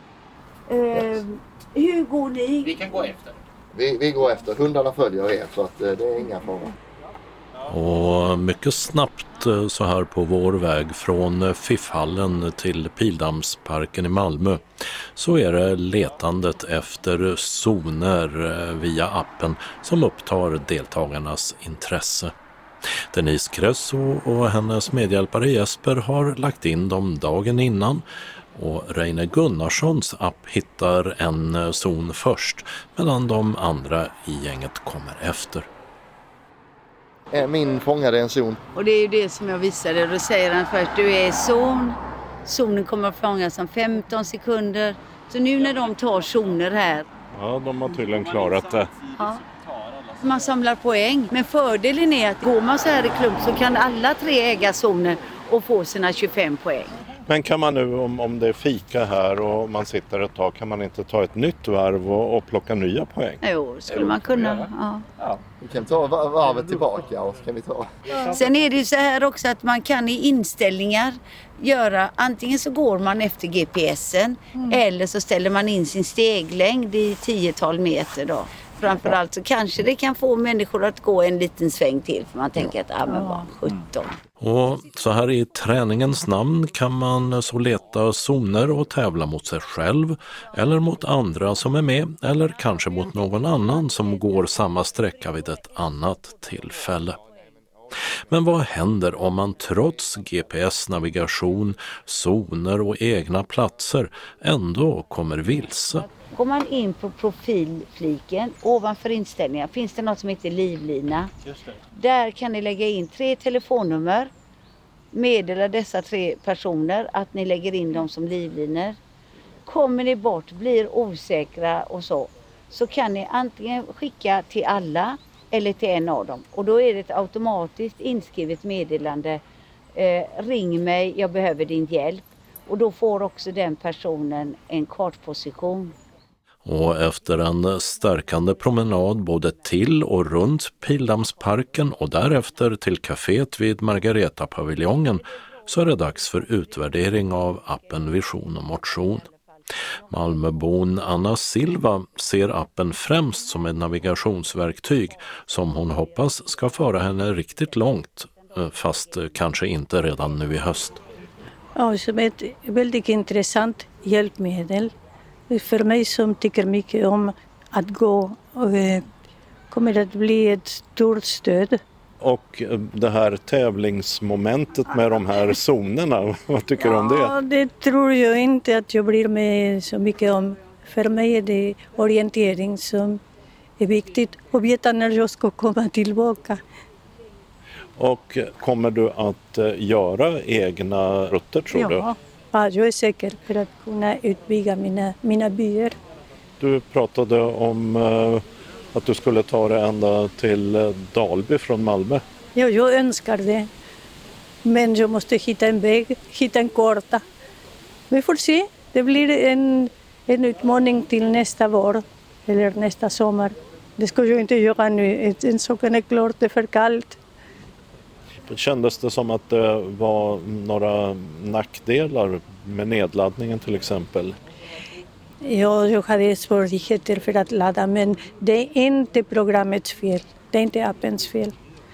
S9: Hur går ni?
S10: Vi kan gå efter. Vi går efter. Hundarna följer er så att det är inga fara.
S2: Och mycket snabbt så här på vår väg från FIF-hallen till Pildammsparken i Malmö så är det letandet efter zoner via appen som upptar deltagarnas intresse. Denise Kresso och hennes medhjälpare Jesper har lagt in dem dagen innan och Reine Gunnarssons app hittar en zon först medan de andra i gänget kommer efter.
S10: Min fångade en zon.
S9: Och det är ju det som jag visade. Då säger han först, du är zon. Zonen kommer att fångas om 15 sekunder. Så nu när de tar zoner här.
S2: Ja, de har tydligen klarat det.
S9: Ja. Man samlar poäng. Men fördelen är att går man så här i klubb så kan alla 3 äga zoner och få sina 25 poäng.
S2: Men kan man nu, om det är fika här och man sitter ett tag, kan man inte ta ett nytt varv och plocka nya poäng?
S9: Jo, skulle man kunna.
S10: Ja. Vi kan ta varvet tillbaka och så kan vi ta.
S9: Sen är det ju så här också att man kan i inställningar göra, antingen så går man efter GPSen eller så ställer man in sin steglängd i 10-tal meter då. Framförallt så kanske det kan få människor att gå en liten sväng till för man tänker att men vad 17.
S2: Och så här i träningens namn kan man så leta zoner och tävla mot sig själv eller mot andra som är med eller kanske mot någon annan som går samma sträcka vid ett annat tillfälle. Men vad händer om man trots GPS-navigation, zoner och egna platser ändå kommer vilse?
S9: Går man in på profilfliken, ovanför inställningar finns det något som heter livlina.
S11: Just det.
S9: Där kan ni lägga in 3 telefonnummer, meddela dessa 3 personer att ni lägger in dem som livlinor. Kommer ni bort, blir osäkra och så kan ni antingen skicka till alla eller till en av dem. Och då är det ett automatiskt inskrivet meddelande. Ring mig, jag behöver din hjälp. Och då får också den personen en kartposition.
S2: Och efter en stärkande promenad både till och runt Pildammsparken och därefter till kaféet vid Margareta-paviljongen så är det dags för utvärdering av appen Vision och motion. Malmöbon Anna Silva ser appen främst som ett navigationsverktyg som hon hoppas ska föra henne riktigt långt, fast kanske inte redan nu i höst.
S12: Ja, som ett väldigt intressant hjälpmedel. För mig som tycker mycket om att gå kommer det att bli ett stort stöd.
S2: Och det här tävlingsmomentet med de här zonerna, vad tycker du om det?
S12: Ja, det tror jag inte att jag blir med så mycket om. För mig är det orientering som är viktigt och veta när jag ska komma tillbaka.
S2: Och kommer du att göra egna rutter tror du?
S12: Ja, jag är säker för att kunna utbygga mina byar.
S2: Du pratade om att du skulle ta det ända till Dalby från Malmö.
S12: Ja, jag önskar det. Men jag måste hitta en väg, hitta en karta. Vi får se. Det blir en utmaning till nästa vår eller nästa sommar. Det ska jag inte göra nu. En sak är klart, det är för kallt.
S2: Kändes det som att det var några nackdelar med nedladdningen till exempel?
S12: Ja, jag hade svårigheter för att ladda, men det är inte programmets fel. Det är inte appens fel.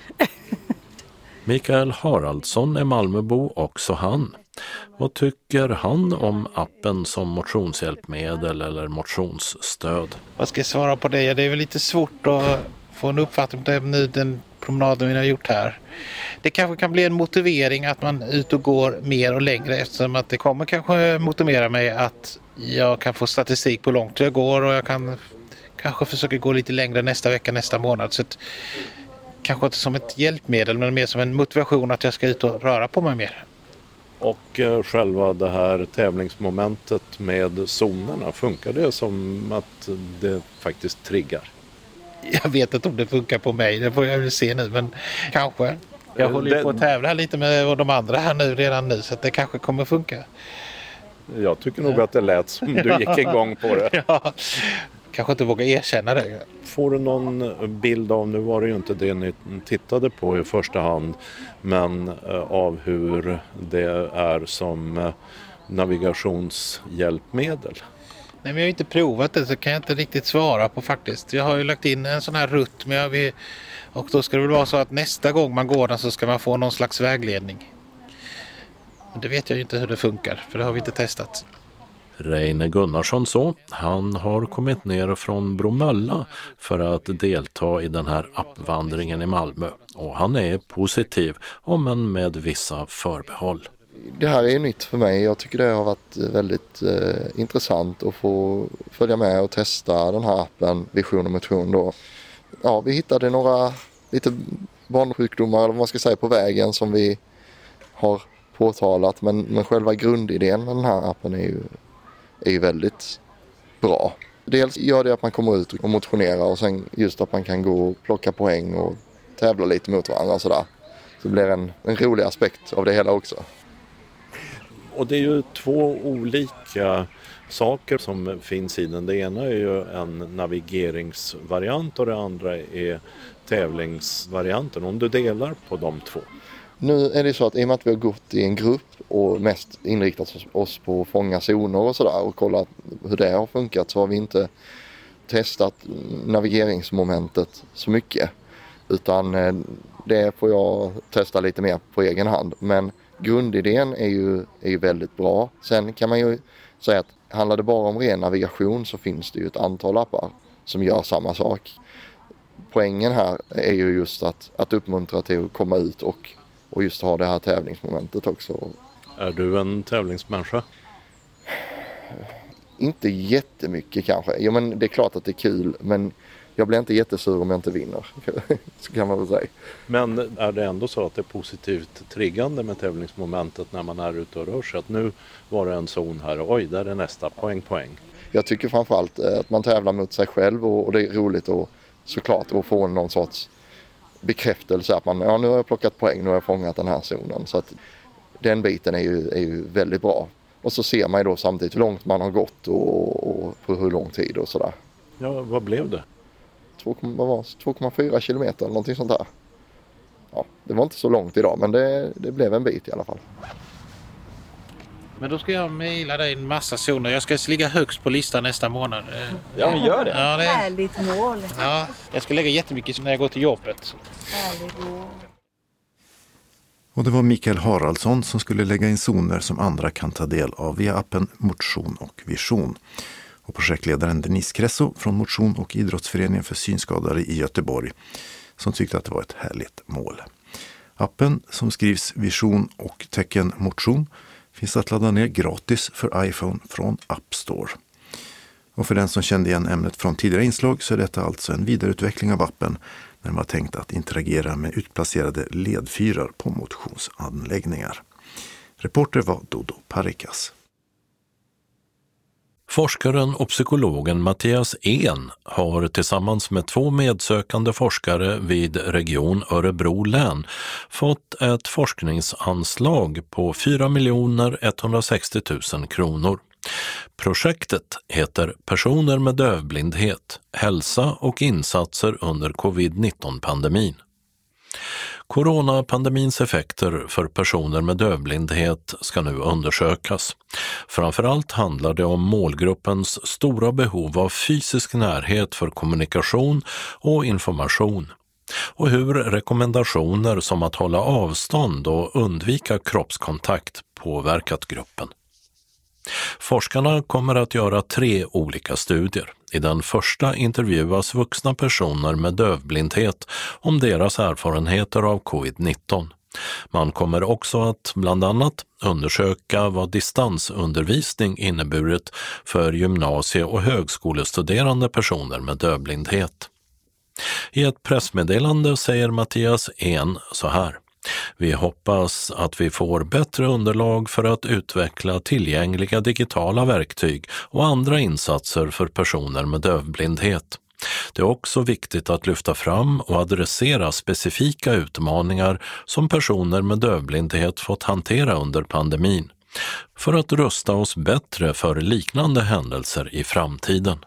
S2: Mikael Haraldsson är Malmöbo, också han. Vad tycker han om appen som motionshjälpmedel eller motionsstöd?
S11: Vad ska jag svara på det? Det är väl lite svårt att få en uppfattning om nu den promenaden vi har gjort här. Det kanske kan bli en motivering att man ut och går mer och längre eftersom att det kommer kanske motivera mig att jag kan få statistik på hur långt jag går och jag kan kanske försöka gå lite längre nästa vecka, nästa månad. Så att, kanske inte som ett hjälpmedel men mer som en motivation att jag ska ut och röra på mig mer.
S2: Och själva det här tävlingsmomentet med zonerna, funkar det som att det faktiskt triggar?
S11: Jag vet inte om det funkar på mig, det får jag väl se nu, men kanske. Jag håller på att tävla lite med de andra här nu redan nu så att det kanske kommer funka.
S2: Jag tycker nog att det lät som du gick igång på det.
S11: Ja, kanske inte vågar erkänna det.
S2: Får du någon bild av, nu var det ju inte det ni tittade på i första hand, men av hur det är som navigationshjälpmedel?
S11: Nej, men jag har inte provat det så kan jag inte riktigt svara på faktiskt. Jag har ju lagt in en sån här rutt och då ska det väl vara så att nästa gång man går den så ska man få någon slags vägledning. Men det vet jag ju inte hur det funkar för det har vi inte testat.
S2: Reine Gunnarsson han har kommit ner från Bromölla för att delta i den här appvandringen i Malmö och han är positiv om än med vissa förbehåll.
S10: Det här är nytt för mig. Jag tycker det har varit väldigt intressant att få följa med och testa den här appen Vision och motion då. Ja, vi hittade några lite barnsjukdomar eller vad man ska säga på vägen som vi har påtalat men själva grundidén med den här appen är ju väldigt bra. Dels gör det att man kommer ut och motionerar och sen just att man kan gå och plocka poäng och tävla lite mot varandra och sådär. Så blir det en rolig aspekt av det hela också.
S2: Och det är ju 2 olika saker som finns i den. Det ena är ju en navigeringsvariant och det andra är tävlingsvarianten. Om du delar på de 2.
S10: Nu är det så att i och med att vi har gått i en grupp och mest inriktat oss på att fånga zoner och sådär och kolla hur det har funkat så har vi inte testat navigeringsmomentet så mycket. Utan det får jag testa lite mer på egen hand. Men grundidén är ju väldigt bra. Sen kan man ju säga att handlar det bara om ren navigation så finns det ju ett antal appar som gör samma sak. Poängen här är ju just att uppmuntra till att komma ut och just ha det här tävlingsmomentet också.
S2: Är du en tävlingsmänniska?
S10: Inte jättemycket kanske. Jo, men det är klart att det är kul, men jag blir inte jättesur om jag inte vinner. Så kan man väl säga.
S2: Men är det ändå så att det är positivt triggande med tävlingsmomentet när man är ute och rör sig? Att nu var det en zon här och oj, där är nästa poäng.
S10: Jag tycker framförallt att man tävlar mot sig själv och det är roligt och såklart att få någon sorts bekräftelse att man, nu har jag plockat poäng, nu har jag fångat den här zonen. Så att den biten är ju väldigt bra. Och så ser man ju då samtidigt hur långt man har gått och på hur lång tid och sådär.
S2: Ja, vad blev det?
S10: 2,4 kilometer eller någonting sånt där. Ja, det var inte så långt idag, men det blev en bit i alla fall.
S11: Men då ska jag mejla dig en massa zoner. Jag ska ligga högst på listan nästa månad.
S13: Ja, men gör det.
S11: Ja,
S9: Härligt mål.
S11: Ja, jag ska lägga jättemycket när jag går till jobbet.
S9: Härligt mål.
S1: Och det var Mikael Haraldsson som skulle lägga in zoner som andra kan ta del av via appen Motion och Vision. Och projektledaren Denise Kresso från Motion och idrottsföreningen för synskadade i Göteborg som tyckte att det var ett härligt mål. Appen som skrivs Vision och tecken Motion finns att ladda ner gratis för iPhone från App Store. Och för den som kände igen ämnet från tidigare inslag så är detta alltså en vidareutveckling av appen när man har tänkt att interagera med utplacerade ledfyrar på motionsanläggningar. Reporter var Dodo Parikas.
S2: Forskaren och psykologen Mattias En har tillsammans med 2 medsökande forskare vid Region Örebro län fått ett forskningsanslag på 4 160 000 kronor. Projektet heter Personer med dövblindhet, hälsa och insatser under covid-19-pandemin. Coronapandemins effekter för personer med dövblindhet ska nu undersökas. Framförallt handlar det om målgruppens stora behov av fysisk närhet för kommunikation och information och hur rekommendationer som att hålla avstånd och undvika kroppskontakt påverkat gruppen. Forskarna kommer att göra 3 olika studier. I den första intervjuas vuxna personer med dövblindhet om deras erfarenheter av covid-19. Man kommer också att bland annat undersöka vad distansundervisning inneburit för gymnasie- och högskolestuderande personer med dövblindhet. I ett pressmeddelande säger Mattias En så här: Vi hoppas att vi får bättre underlag för att utveckla tillgängliga digitala verktyg och andra insatser för personer med dövblindhet. Det är också viktigt att lyfta fram och adressera specifika utmaningar som personer med dövblindhet fått hantera under pandemin för att rusta oss bättre för liknande händelser i framtiden.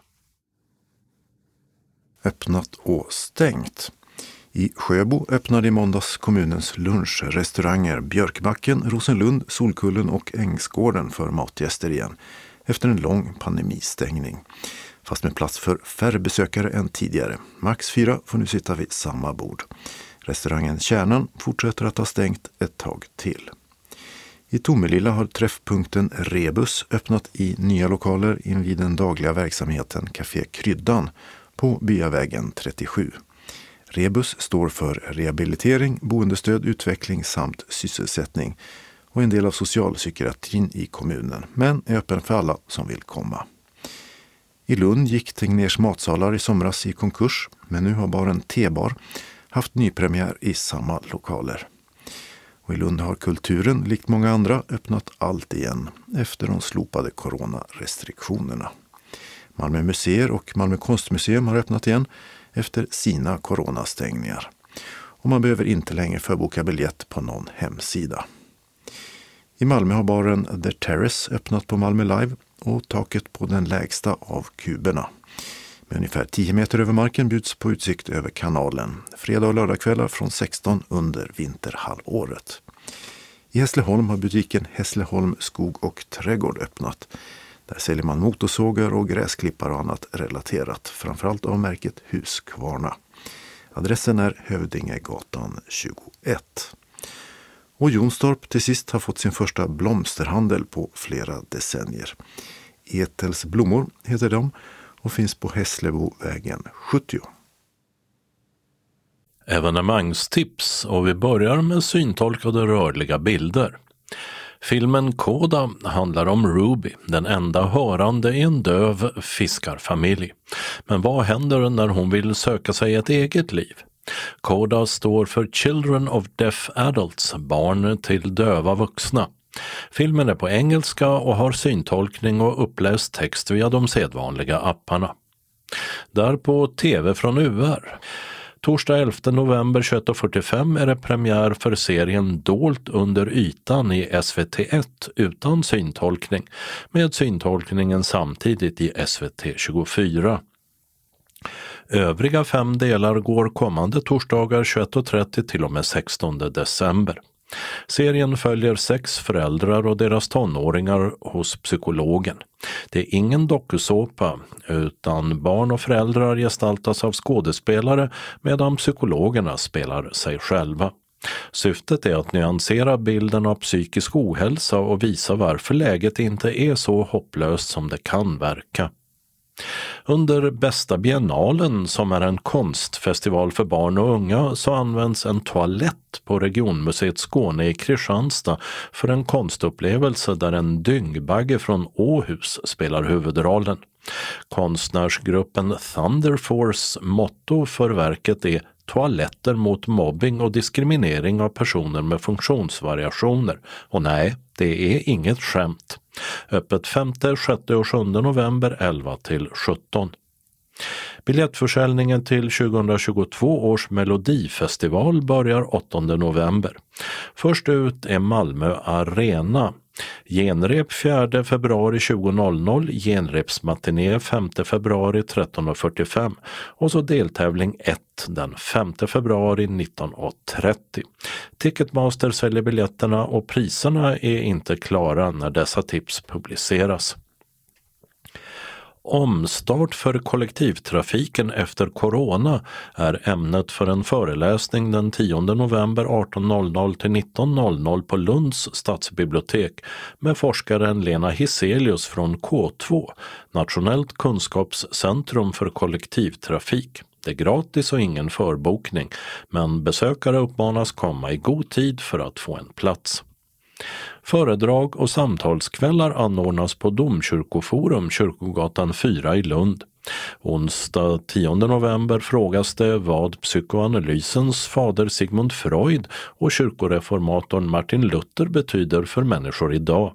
S1: Öppnat och stängt. I Sjöbo öppnade i måndags kommunens lunchrestauranger Björkbacken, Rosenlund, Solkullen och Ängsgården för matgäster igen efter en lång pandemistängning. Fast med plats för färre besökare än tidigare. Max 4 får nu sitta vid samma bord. Restaurangen Kärnan fortsätter att ha stängt ett tag till. I Tomelilla har träffpunkten Rebus öppnat i nya lokaler invid den dagliga verksamheten Café Kryddan på Byavägen 37. Rebus står för rehabilitering, boendestöd, utveckling samt sysselsättning och en del av socialpsykiatrin i kommunen, men är öppen för alla som vill komma. I Lund gick Tegners matsalar i somras i konkurs, men nu har baren T-bar haft nypremiär i samma lokaler. Och i Lund har kulturen, likt många andra, öppnat allt igen efter de slopade coronarestriktionerna. Malmö museer och Malmö konstmuseum har öppnat igen efter sina coronastängningar. Och man behöver inte längre förboka biljett på någon hemsida. I Malmö har baren The Terrace öppnat på Malmö Live och taket på den lägsta av kuberna. Med ungefär 10 meter över marken bjuds på utsikt över kanalen. Fredag- och lördagskvällar från 16 under vinterhalvåret. I Hässleholm har butiken Hässleholm skog och trädgård öppnat. Där säljer man motorsågar och gräsklippar och annat relaterat, framförallt av märket Husqvarna. Adressen är Hövdingegatan 21. Och Jonstorp till sist har fått sin första blomsterhandel på flera decennier. Etels blommor heter de och finns på Hässlebovägen 70.
S2: Evenemangstips, och vi börjar med syntolkade rörliga bilder. Filmen Koda handlar om Ruby, den enda hörande i en döv fiskarfamilj. Men vad händer när hon vill söka sig ett eget liv? Koda står för Children of Deaf Adults, barn till döva vuxna. Filmen är på engelska och har syntolkning och uppläst text via de sedvanliga apparna. Där på TV från UR. Torsdag 11 november 21.45 är det premiär för serien Dolt under ytan i SVT1 utan syntolkning, med syntolkningen samtidigt i SVT24. Övriga 5 delar går kommande torsdagar 21.30 till och med 16 december. Serien följer 6 föräldrar och deras tonåringar hos psykologen. Det är ingen dokusåpa, utan barn och föräldrar gestaltas av skådespelare medan psykologerna spelar sig själva. Syftet är att nyansera bilden av psykisk ohälsa och visa varför läget inte är så hopplöst som det kan verka. Under Bästa biennalen, som är en konstfestival för barn och unga, så används en toalett på Regionmuseet Skåne i Kristianstad för en konstupplevelse där en dyngbagge från Åhus spelar huvudrollen. Konstnärsgruppen Thunder Force motto för verket är toaletter mot mobbing och diskriminering av personer med funktionsvariationer. Och nej, det är inget skämt. Öppet 5, 6 och 7 november 11 till 17. Biljettförsäljningen till 2022 års Melodifestival börjar 8 november. Först ut är Malmö Arena. Genrep 4 februari 20.00, genrepsmatiné 5 februari 13.45 och så deltävling 1 den 5 februari 19.30. Ticketmaster säljer biljetterna och priserna är inte klara när dessa tips publiceras. Omstart för kollektivtrafiken efter corona är ämnet för en föreläsning den 10 november 18.00 till 19.00 på Lunds stadsbibliotek med forskaren Lena Hiselius från K2, Nationellt kunskapscentrum för kollektivtrafik. Det är gratis och ingen förbokning, men besökare uppmanas komma i god tid för att få en plats. Föredrag och samtalskvällar anordnas på Domkyrkoforum, Kyrkogatan 4 i Lund. Onsdag 10 november frågas det vad psykoanalysens fader Sigmund Freud och kyrkoreformatorn Martin Luther betyder för människor idag.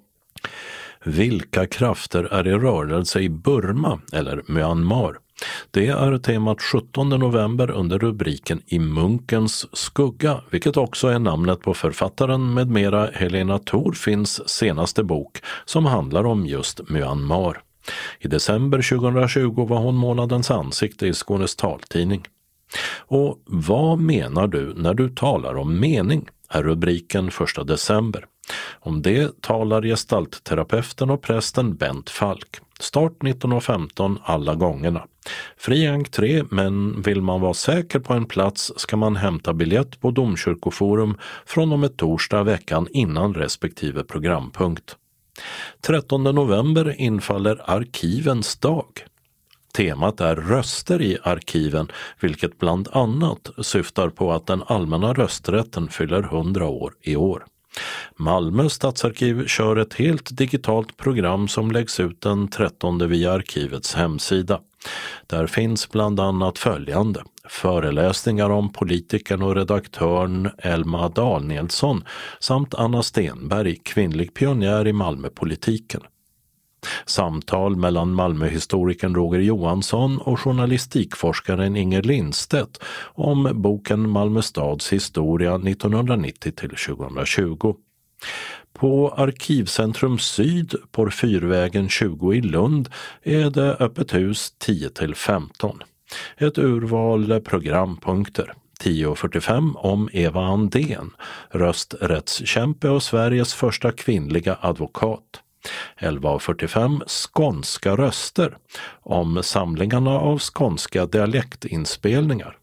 S2: Vilka krafter är i rörelse i Burma eller Myanmar? Det är temat 17 november under rubriken I munkens skugga, vilket också är namnet på författaren med mera Helena Thorfinns senaste bok som handlar om just Myanmar. I december 2020 var hon månadens ansikte i Skånes taltidning. Och vad menar du när du talar om mening? Är rubriken 1 december. Om det talar gestaltterapeuten och prästen Bent Falk. Start 19.15 alla gångerna. Fri entré, men vill man vara säker på en plats ska man hämta biljett på Domkyrkoforum från och med torsdag veckan innan respektive programpunkt. 13 november infaller Arkivens dag. Temat är röster i arkiven, vilket bland annat syftar på att den allmänna rösträtten fyller 100 år i år. Malmö stadsarkiv kör ett helt digitalt program som läggs ut den 13 via arkivets hemsida. Där finns bland annat följande: föreläsningar om politikern och redaktören Elma Danielsson samt Anna Stenberg, kvinnlig pionjär i Malmöpolitiken. Samtal mellan Malmöhistorikern Roger Johansson och journalistikforskaren Inger Lindstedt om boken Malmö stads historia 1990-2020. På Arkivcentrum Syd på Fyrvägen 20 i Lund är det öppet hus 10-15. Ett urval programpunkter. 10.45 om Eva Andén, rösträttskämpe och Sveriges första kvinnliga advokat. 11.45 skånska röster om samlingarna av skånska dialektinspelningar.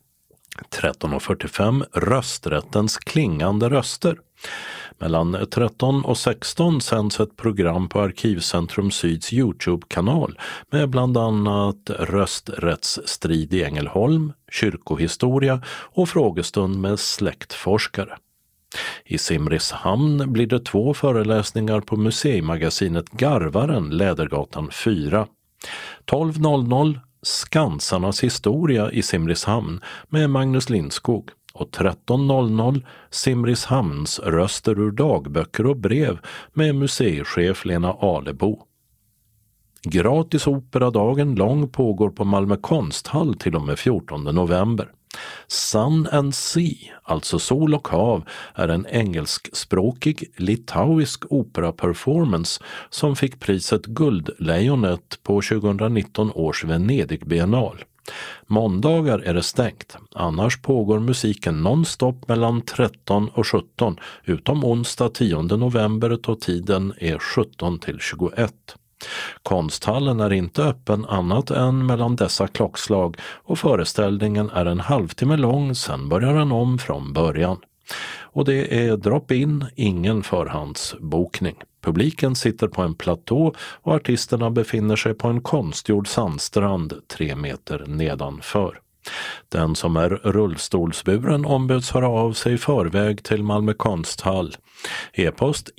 S2: 13.45 rösträttens klingande röster. Mellan 13 och 16 sänds ett program på Arkivcentrum Syds YouTube-kanal med bland annat rösträttsstrid i Ängelholm, kyrkohistoria och frågestund med släktforskare. I Simrishamn blir det 2 föreläsningar på museimagasinet Garvaren, Lädergatan 4. 12.00 Skansarnas historia i Simrishamn med Magnus Lindskog och 13.00 Simrishamns röster ur dagböcker och brev med museichef Lena Alebo. Gratis operadagen lång pågår på Malmö konsthall till och med 14 november. Sun and Sea, alltså sol och hav, är en engelskspråkig litauisk operaperformance som fick priset Guldlejonet på 2019 års Venedig-biennal. Måndagar är det stängt, annars pågår musiken nonstop mellan 13 och 17, utom onsdag 10 november då tiden är 17 till 21. Konsthallen är inte öppen annat än mellan dessa klockslag och föreställningen är en halvtimme lång, sen börjar den om från början. Och det är drop-in, ingen förhandsbokning. Publiken sitter på en platå och artisterna befinner sig på en konstgjord sandstrand 3 meter nedanför. Den som är rullstolsburen ombeds höra av sig i förväg till Malmö konsthall. E-post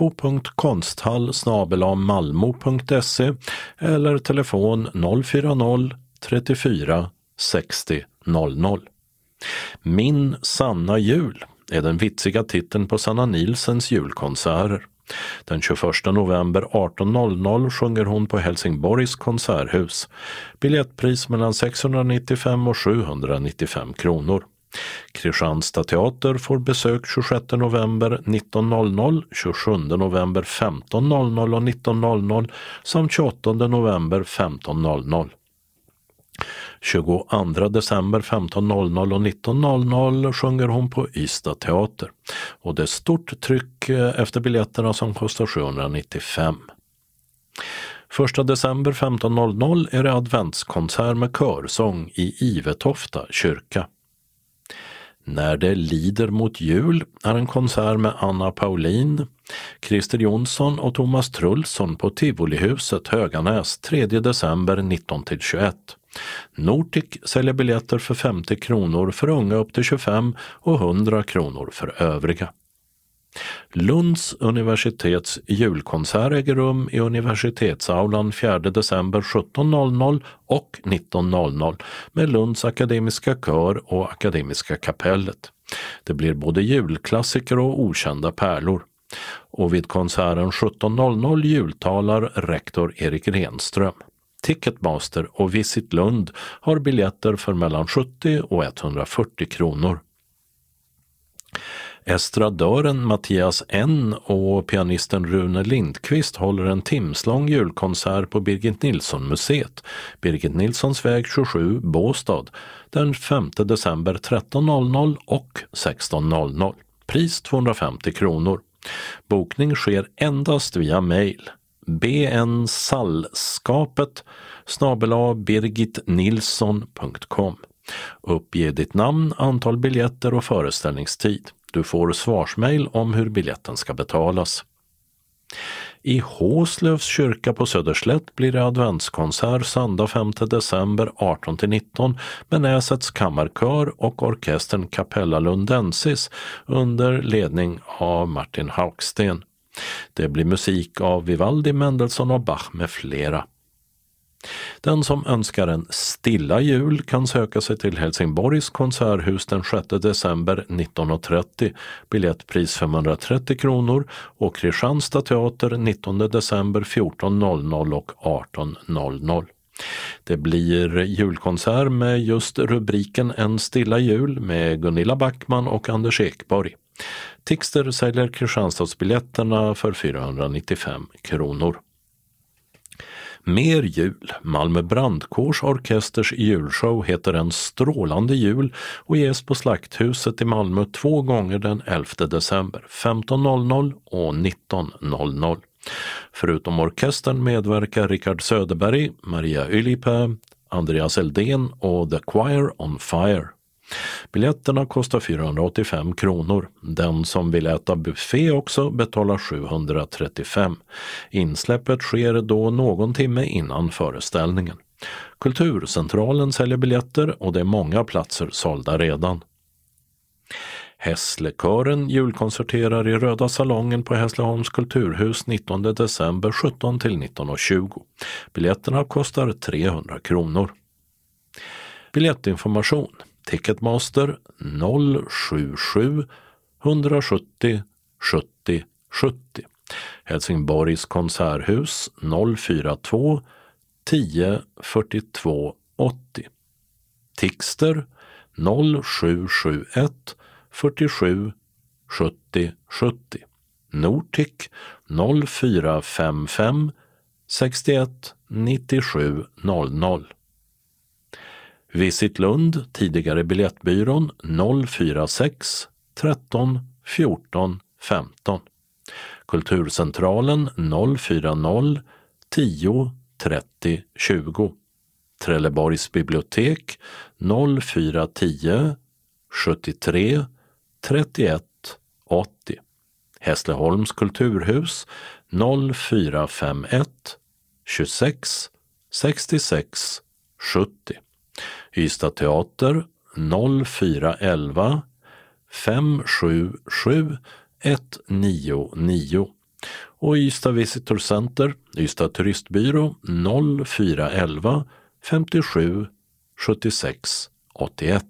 S2: info.konsthall@malmo.se eller telefon 040 34 60 00. Min sanna jul är den vitsiga titeln på Sanna Nilsens julkonserter. Den 21 november 18.00 sjunger hon på Helsingborgs konserthus. Biljettpris mellan 695 och 795 kronor. Kristianstad teater får besök 26 november 19.00, 27 november 15.00 och 19.00 samt 28 november 15.00. 22 december 15.00 och 19.00 sjunger hon på Ystad teater. Och det är stort tryck efter biljetterna som kostar 795. 1 december 15.00 är det adventskonsert med körsång i Ivetofta kyrka. När det lider mot jul är en konsert med Anna Paulin, Christer Jonsson och Thomas Trulsson på Tivolihuset Höganäs 3 december 19-21. Nordic säljer biljetter för 50 kronor för unga upp till 25 och 100 kronor för övriga. Lunds universitets julkonsert äger rum i universitetsaulan 4 december 17.00 och 19.00 med Lunds akademiska kör och akademiska kapellet. Det blir både julklassiker och okända pärlor. Och vid konserten 17.00 jultalar rektor Erik Renström. Ticketmaster och Visit Lund har biljetter för mellan 70 och 140 kronor. Estradören Mattias N och pianisten Rune Lindqvist håller en timslång julkonsert på Birgit Nilsson-museet, Birgit Nilssons väg 27, Båstad, den 5 december 13.00 och 16.00. Pris 250 kronor. Bokning sker endast via mail. bnsallskapet@birgitnilsson.com. Uppge ditt namn, antal biljetter och föreställningstid. Du får svarsmail om hur biljetten ska betalas. I Håslövs kyrka på Söderslätt blir det adventskonsert söndag 5 december 18-19 med Näsets kammarkör och orkestern Capella Lundensis under ledning av Martin Haugsten. Det blir musik av Vivaldi, Mendelssohn och Bach med flera. Den som önskar en stilla jul kan söka sig till Helsingborgs konserthus den 6 december 19.30, biljettpris 530 kronor, och Kristianstad teater 19 december 14.00 och 18.00. Det blir julkonsert med just rubriken En stilla jul med Gunilla Backman och Anders Ekborg. Tixter säljer Kristianstadsbiljetterna för 495 kronor. Mer jul. Malmö Brandkårs orkesters julshow heter En strålande jul och ges på Slakthuset i Malmö 2 gånger den 11 december, 15.00 och 19.00. Förutom orkestern medverkar Rickard Söderberg, Maria Ylipä, Andreas Eldén och The Choir on Fire. Biljetterna kostar 485 kronor. Den som vill äta buffé också betalar 735. Insläppet sker då någon timme innan föreställningen. Kulturcentralen säljer biljetter och det är många platser sålda redan. Hässlekören julkonserterar i Röda salongen på Hässleholms kulturhus 19 december 17 till 19.20. Biljetterna kostar 300 kronor. Biljettinformation Ticketmaster 077 170 70 70. Helsingborgs konserthus 042 10 42 80. Tixter 0771 47 70 70. Nortic 0455 61 97 00. Visit Lund, tidigare biljettbyrån 046 13 14 15. Kulturcentralen 040 10 30 20. Trelleborgs bibliotek 0410 73 31 80. Hässleholms kulturhus 0451 26 66 70. Ystad teater 0411 577 199 och Ystad Visitor Center, Ystad turistbyrå 0411 57 76 81.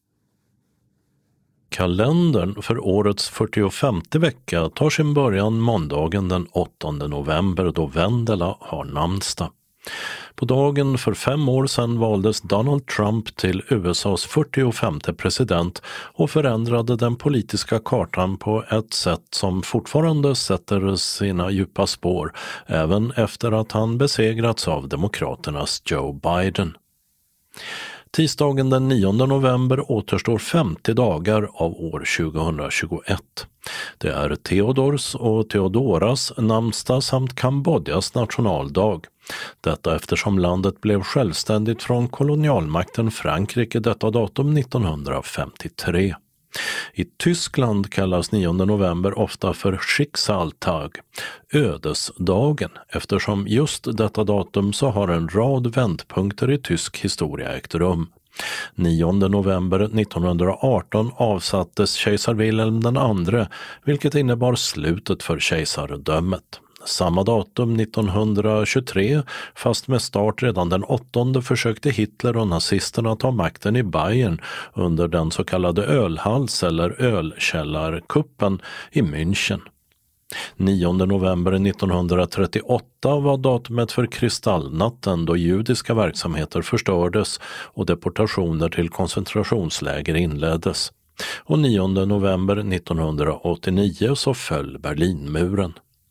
S2: Kalendern för årets 45:e vecka tar sin början måndagen den 8 november då Vendela har namnsdag. På dagen för 5 år sedan valdes Donald Trump till USAs 45:e president och förändrade den politiska kartan på ett sätt som fortfarande sätter sina djupa spår även efter att han besegrats av demokraternas Joe Biden. Tisdagen den 9 november återstår 50 dagar av år 2021. Det är Theodors och Theodoras namnsdag samt Kambodjas nationaldag. Detta eftersom landet blev självständigt från kolonialmakten Frankrike detta datum 1953. I Tyskland kallas 9 november ofta för Schicksaltag, ödesdagen, eftersom just detta datum så har en rad vändpunkter i tysk historia ägt rum. 9 november 1918 avsattes kejsar Wilhelm II, vilket innebar slutet för kejsardömet. Samma datum 1923, fast med start redan den 8, försökte Hitler och nazisterna ta makten i Bayern under den så kallade ölhals- eller ölkällarkuppen i München. 9 november 1938 var datumet för kristallnatten då judiska verksamheter förstördes och deportationer till koncentrationsläger inleddes. Och 9 november 1989 så föll Berlinmuren.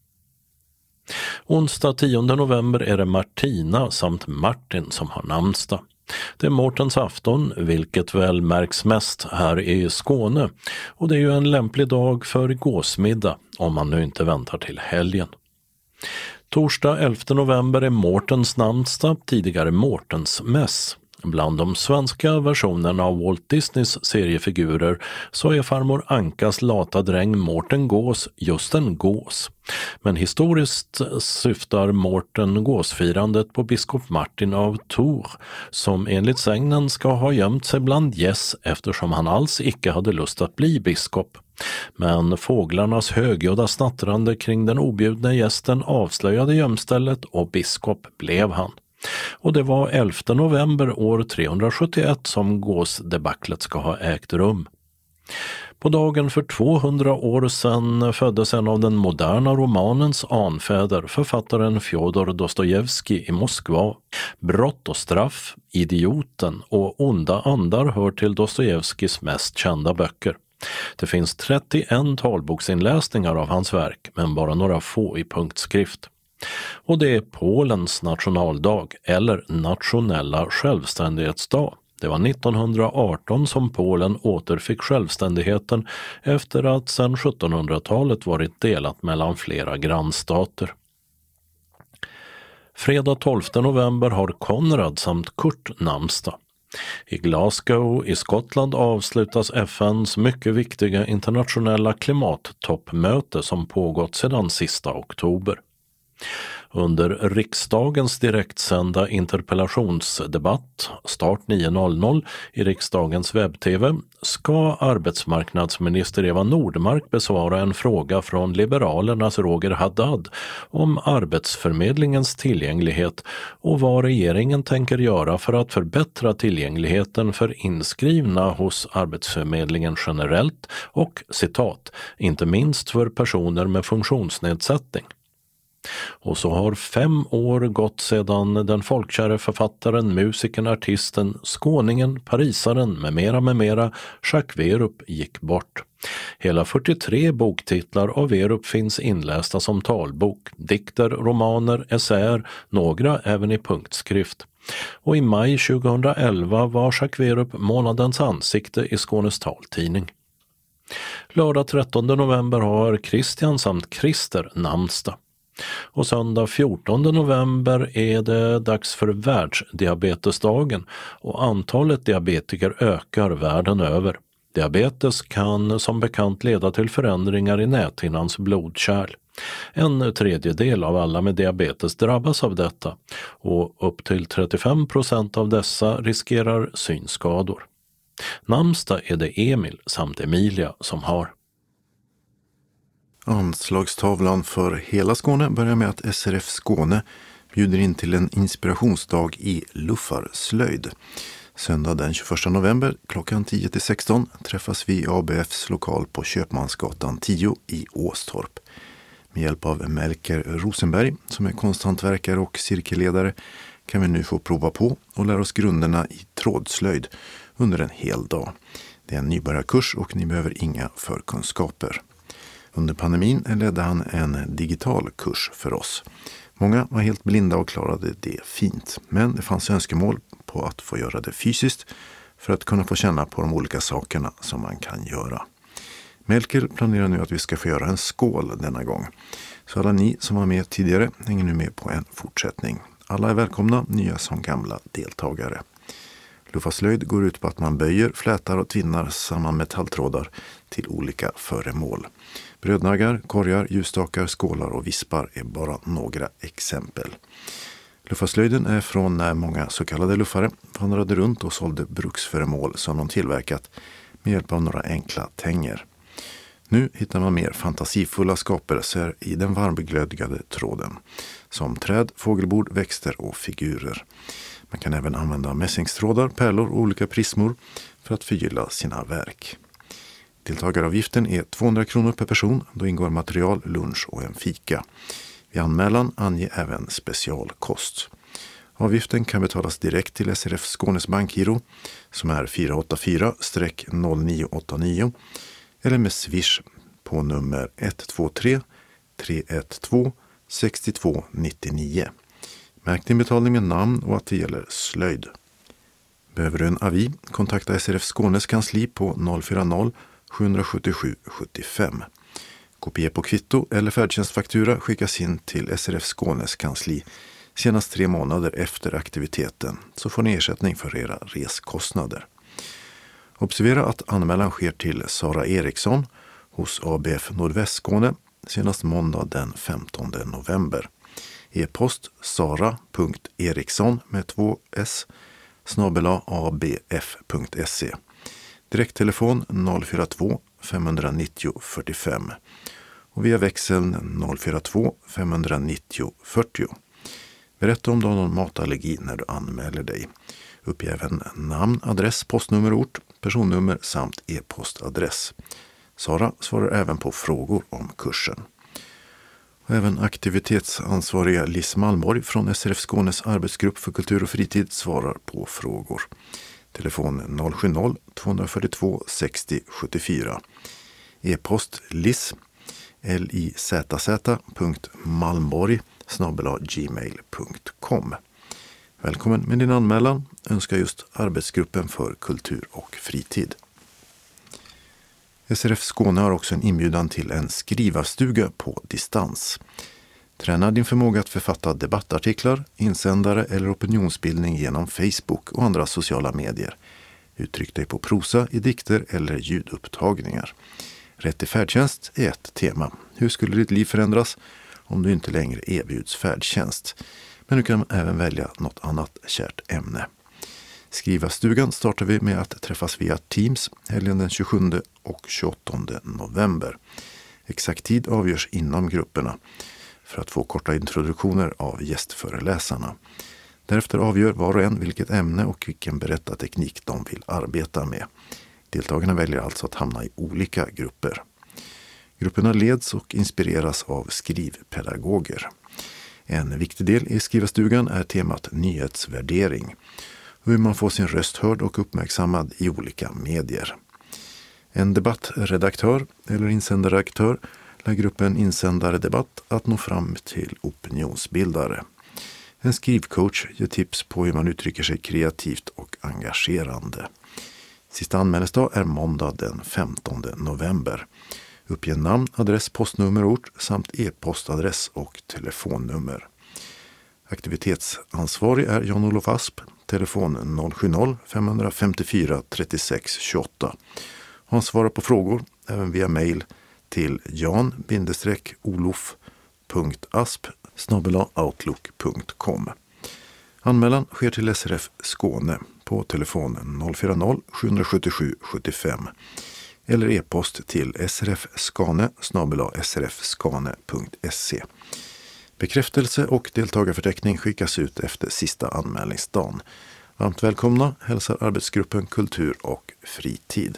S2: Onsdag 10 november är det Martina samt Martin som har namnsdag. Det är Mårtens afton, vilket väl märks mest här i Skåne, och det är ju en lämplig dag för gåsmiddag om man nu inte väntar till helgen. Torsdag 11 november är Mårtens namnsdag, tidigare Mårtens mäss. Bland de svenska versionerna av Walt Disneys seriefigurer så är farmor Ankas lata dräng Mårten Gås just en gås. Men historiskt syftar Mårten gåsfirandet på biskop Martin av Tours, som enligt sägnen ska ha gömt sig bland gäss eftersom han alls icke hade lust att bli biskop. Men fåglarnas högljudda snattrande kring den objudna gästen avslöjade gömstället och biskop blev han. Och det var 11 november år 371 som gåsdebaclet ska ha ägt rum. På dagen för 200 år sedan föddes en av den moderna romanens anfäder, författaren Fjodor Dostojevskij i Moskva. Brott och straff, Idioten och Onda andar hör till Dostojevskijs mest kända böcker. Det finns 31 talboksinläsningar av hans verk, men bara några få i punktskrift. Och det är Polens nationaldag, eller nationella självständighetsdag. Det var 1918 som Polen återfick självständigheten efter att sedan 1700-talet varit delat mellan flera grannstater. Fredag 12 november har Konrad samt Kurt namnsdag. I Glasgow i Skottland avslutas FNs mycket viktiga internationella klimattoppmöte som pågått sedan sista oktober. Under riksdagens direktsända interpellationsdebatt, start 9.00 i riksdagens webb-tv, ska arbetsmarknadsminister Eva Nordmark besvara en fråga från Liberalernas Roger Haddad om arbetsförmedlingens tillgänglighet och vad regeringen tänker göra för att förbättra tillgängligheten för inskrivna hos Arbetsförmedlingen generellt och, citat, inte minst för personer med funktionsnedsättning. Och så har 5 år gått sedan den folkkära författaren, musikern, artisten, skåningen, parisaren med mera Jacques Werup gick bort. Hela 43 boktitlar av Werup finns inlästa som talbok, dikter, romaner, essäer, några även i punktskrift. Och i maj 2011 var Jacques Werup månadens ansikte i Skånes taltidning. Lördag 13 november har Christian samt Christer namnsdag. Och söndag 14 november är det dags för världsdiabetesdagen och antalet diabetiker ökar världen över. Diabetes kan som bekant leda till förändringar i näthinnans blodkärl. 1/3 av alla med diabetes drabbas av detta och upp till 35% av dessa riskerar synskador. Namnsdag är det Emil samt Emilia som har.
S1: Anslagstavlan för hela Skåne börjar med att SRF Skåne bjuder in till en inspirationsdag i luffarslöjd. Söndag den 21 november klockan 10-16 träffas vi i ABFs lokal på Köpmansgatan 10 i Åstorp. Med hjälp av Melker Rosenberg som är konsthantverkare och cirkelledare kan vi nu få prova på och lära oss grunderna i trådslöjd under en hel dag. Det är en nybörjarkurs och ni behöver inga förkunskaper. Under pandemin ledde han en digital kurs för oss. Många var helt blinda och klarade det fint, men det fanns önskemål på att få göra det fysiskt för att kunna få känna på de olika sakerna som man kan göra. Melker planerar nu att vi ska få göra en skål denna gång. Så alla ni som var med tidigare hänger nu med på en fortsättning. Alla är välkomna, nya som gamla deltagare. Luffarslöjd går ut på att man böjer, flätar och tvinnar samman metalltrådar till olika föremål. Brödnaggar, korgar, ljusstakar, skålar och vispar är bara några exempel. Luffarslöjden är från när många så kallade luffare vandrade runt och sålde bruksföremål som de tillverkat med hjälp av några enkla tänger. Nu hittar man mer fantasifulla skapelser i den varmglödgade tråden, som träd, fågelbord, växter och figurer. Man kan även använda mässingstrådar, pärlor och olika prismor för att förgylla sina verk. Deltagaravgiften är 200 kronor per person, då ingår material, lunch och en fika. Vid anmälan ange även specialkost. Avgiften kan betalas direkt till SRF Skånes bankgiro som är 484-0989 eller med Swish på nummer 123 312 6299. Märk din betalning med namn och att det gäller slöjd. Behöver du en avi? Kontakta SRF Skånes kansli på 040 777 75. Kopia på kvitto eller färdtjänstfaktura skickas in till SRF Skånes kansli senast 3 månader efter aktiviteten, så får ni ersättning för era reskostnader. Observera att anmälan sker till Sara Eriksson hos ABF Nordvästskåne senast måndag den 15 november. E-post sara.eriksson med 2 s @abf.se. Direkttelefon 042 590 45 och via växeln 042 590 40. Berätta om du har någon matallergi när du anmäler dig. Uppge även namn, adress, postnummer, ort, personnummer samt e-postadress. Sara svarar även på frågor om kursen. Och även aktivitetsansvariga Liz Malmborg från SRF Skånes arbetsgrupp för kultur och fritid svarar på frågor. Telefon 070 242 60 74. E-post liz lizz.malmborg@gmail.com. Välkommen med din anmälan. Önskar just arbetsgruppen för kultur och fritid. SRF Skåne har också en inbjudan till en skrivarstuga på distans. Träna din förmåga att författa debattartiklar, insändare eller opinionsbildning genom Facebook och andra sociala medier. Uttryck dig på prosa, i dikter eller ljudupptagningar. Rätt till färdtjänst är ett tema. Hur skulle ditt liv förändras om du inte längre erbjuds färdtjänst. Men du kan även välja något annat kärt ämne. Skrivarstugan startar vi med att träffas via Teams helgen den 27 och 28 november. Exakt tid avgörs inom grupperna för att få korta introduktioner av gästföreläsarna. Därefter avgör var och en vilket ämne och vilken berättarteknik de vill arbeta med. Deltagarna väljer alltså att hamna i olika grupper. Grupperna leds och inspireras av skrivpedagoger. En viktig del i skrivarstugan är temat nyhetsvärdering. Hur man får sin röst hörd och uppmärksammad i olika medier. En debattredaktör eller insändarredaktör lägger upp en insändardebatt att nå fram till opinionsbildare. En skrivcoach ger tips på hur man uttrycker sig kreativt och engagerande. Sista anmälningsdag är måndag den 15 november. Uppge namn, adress, postnummer, ort samt e-postadress och telefonnummer. Aktivitetsansvarig är Jan-Olof Asp, telefon 070-554 36 28. Han svarar på frågor även via mejl till jan-olof.asp@outlook.com. Anmälan sker till SRF Skåne på telefon 040-777 75 eller e-post till srfskane@srfskane.se. Bekräftelse och deltagarförteckning skickas ut efter sista anmälningsdagen. Varmt välkomna hälsar arbetsgruppen Kultur och fritid.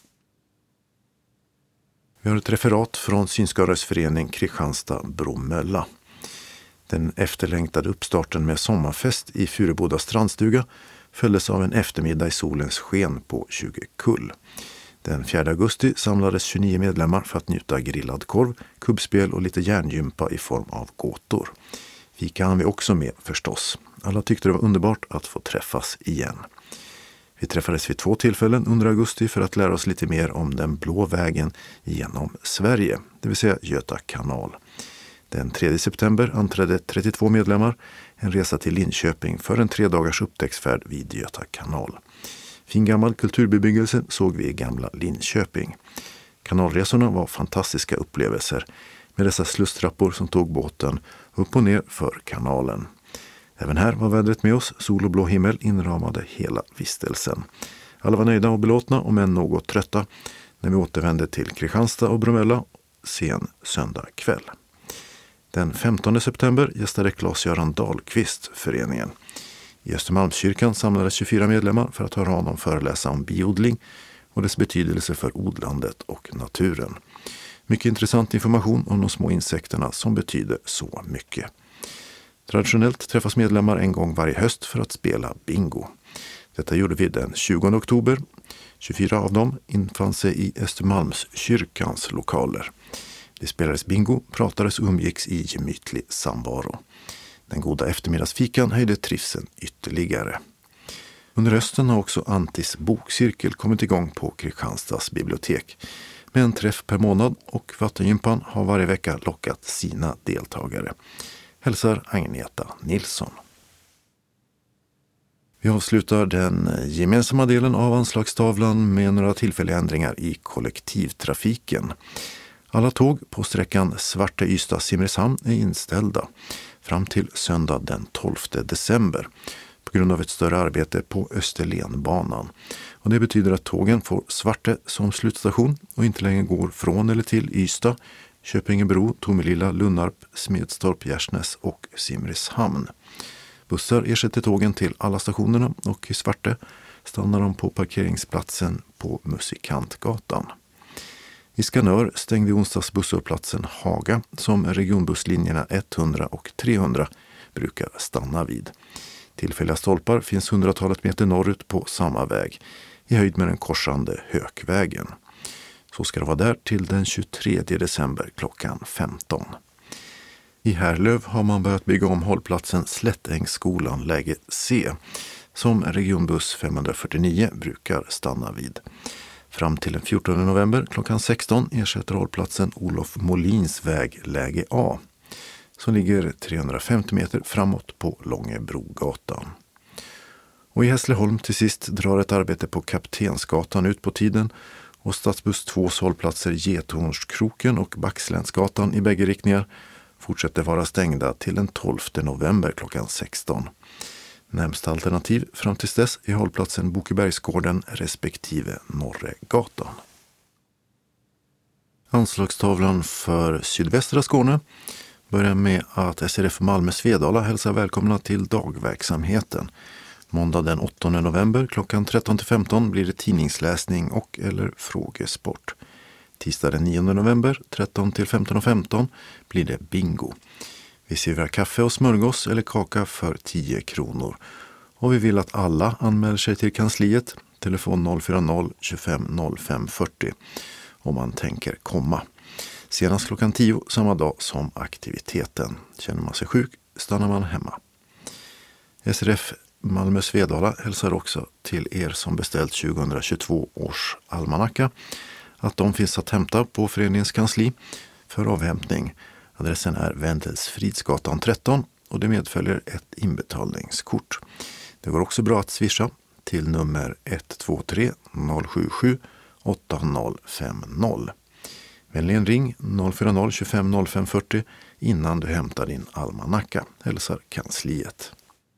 S1: Vi har ett referat från Synskadades förening Kristianstad-Bromölla. Den efterlängtade uppstarten med sommarfest i Furuboda strandstuga följdes av en eftermiddag i solens sken på 20 kull. Den 4 augusti samlades 29 medlemmar för att njuta grillad korv, kubbspel och lite järngympa i form av gåtor. Fika hann vi också med förstås. Alla tyckte det var underbart att få träffas igen. Vi träffades vid 2 tillfällen under augusti för att lära oss lite mer om den blå vägen genom Sverige, det vill säga Göta kanal. Den 3 september anträdde 32 medlemmar en resa till Linköping för en 3 dagars upptäcktsfärd vid Göta kanal. Fin gammal kulturbebyggelse såg vi i gamla Linköping. Kanalresorna var fantastiska upplevelser med dessa slusstrappor som tog båten upp och ner för kanalen. Även här var vädret med oss, sol och blå himmel inramade hela vistelsen. Alla var nöjda och belåtna och men något trötta när vi återvände till Kristianstad och Bromölla sen söndag kväll. Den 15 september gästade Claes-Göran Dahlqvist föreningen. I Östermalmskyrkan samlades 24 medlemmar för att höra honom föreläsa om biodling och dess betydelse för odlandet och naturen. Mycket intressant information om de små insekterna som betyder så mycket. Traditionellt träffas medlemmar en gång varje höst för att spela bingo. Detta gjorde vi den 20 oktober. 24 av dem infann sig i Östermalmskyrkans lokaler. Det spelades bingo, pratades och umgicks i gemytlig samvaro. Den goda eftermiddagsfikan höjde trivseln ytterligare. Under hösten har också Antis bokcirkel kommit igång på Kristianstads bibliotek. Med en träff per månad och vattengympan har varje vecka lockat sina deltagare. Hälsar Agneta Nilsson. Vi avslutar den gemensamma delen av anslagstavlan med några tillfälliga ändringar i kollektivtrafiken. Alla tåg på sträckan Svarte-Ystad-Simrishamn är inställda fram till söndag den 12 december på grund av ett större arbete på Österlenbanan. Och det betyder att tågen får Svarte som slutstation och inte längre går från eller till Ystad, Köpingebro, Tomelilla, Lunnarp, Smedstorp, Gärsnäs och Simrishamn. Bussar ersätter tågen till alla stationerna och i Svarte stannar de på parkeringsplatsen på Musikantgatan. I Skanör stängde onsdags busshållplatsen Haga som regionbusslinjerna 100 och 300 brukar stanna vid. Tillfälliga stolpar finns 100-talet meter norrut på samma väg i höjd med den korsande Hökvägen. Så ska det vara där till den 23 december klockan 15. I Härlöv har man börjat bygga om hållplatsen Slättängsskolan läge C som regionbuss 549 brukar stanna vid. Fram till den 14 november klockan 16 ersätter hållplatsen Olof Molins väg läge A som ligger 350 meter framåt på Långebrogatan. Och i Hässleholm till sist drar ett arbete på Kaptensgatan ut på tiden och stadsbuss 2 hållplatser Gethornskroken och Baxlänsgatan i bägge riktningar fortsätter vara stängda till den 12 november klockan 16. Närmsta alternativ fram tills dess är hållplatsen Bokebergsgården respektive Norregatan. Anslagstavlan för sydvästra Skåne börjar med att SRF Malmö Svedala hälsar välkomna till dagverksamheten. Måndag den 8 november klockan 13-15 blir det tidningsläsning och eller frågesport. Tisdag den 9 november 13-15:15 blir det bingo. Vi serverar kaffe och smörgås eller kaka för 10 kronor. Och vi vill att alla anmäler sig till kansliet. Telefon 040 25 05 40 om man tänker komma. Senast klockan 10 samma dag som aktiviteten. Känner man sig sjuk stannar man hemma. SRF Malmö Svedala hälsar också till er som beställt 2022 års almanacka att de finns att hämta på föreningens kansli för avhämtning. Adressen är Wendelsfridsgatan 13 och det medföljer ett inbetalningskort. Det går också bra att swisha till nummer 123 077 8050. Vänligen ring 040 25 05 40 innan du hämtar din almanacka, hälsar kansliet.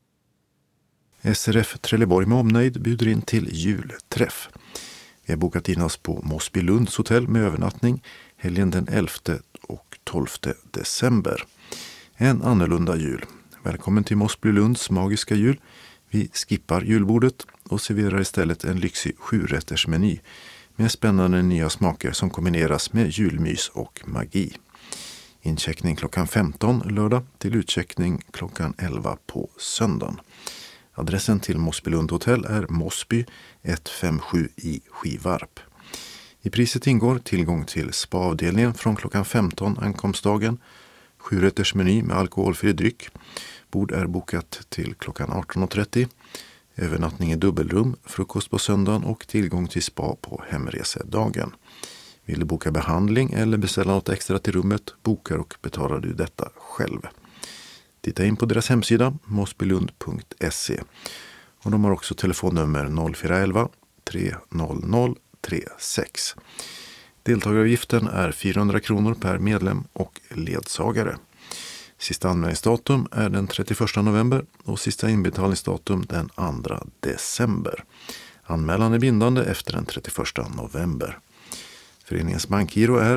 S1: SRF Trelleborg med omnejd bjuder in till julträff. Vi har bokat in oss på Mosby Lunds hotell med övernattning helgen den 11 och 12 december. En annorlunda jul. Välkommen till Mosby Lunds magiska jul. Vi skippar julbordet och serverar istället en lyxig 7-rättersmeny med spännande nya smaker som kombineras med julmys och magi. Incheckning klockan 15 lördag till utcheckning klockan 11 på söndagen. Adressen till Mosby Lund hotell är Mosby 157 i Skivarp. I priset ingår tillgång till spa-avdelningen från klockan 15 ankomstdagen, 7-rättersmeny med alkoholfri dryck. Bord är bokat till klockan 18.30. Övernattning i dubbelrum, frukost på söndagen och tillgång till spa på hemresedagen. Vill du boka behandling eller beställa något extra till rummet, bokar och betalar du detta själv. Titta in på deras hemsida mosbylund.se och de har också telefonnummer 0411 300 36. Deltagaravgiften är 400 kronor per medlem och ledsagare. Sista anmälningsdatum är den 31 november och sista inbetalningsdatum den 2 december. Anmälan är bindande efter den 31 november. Föreningens bankgiro är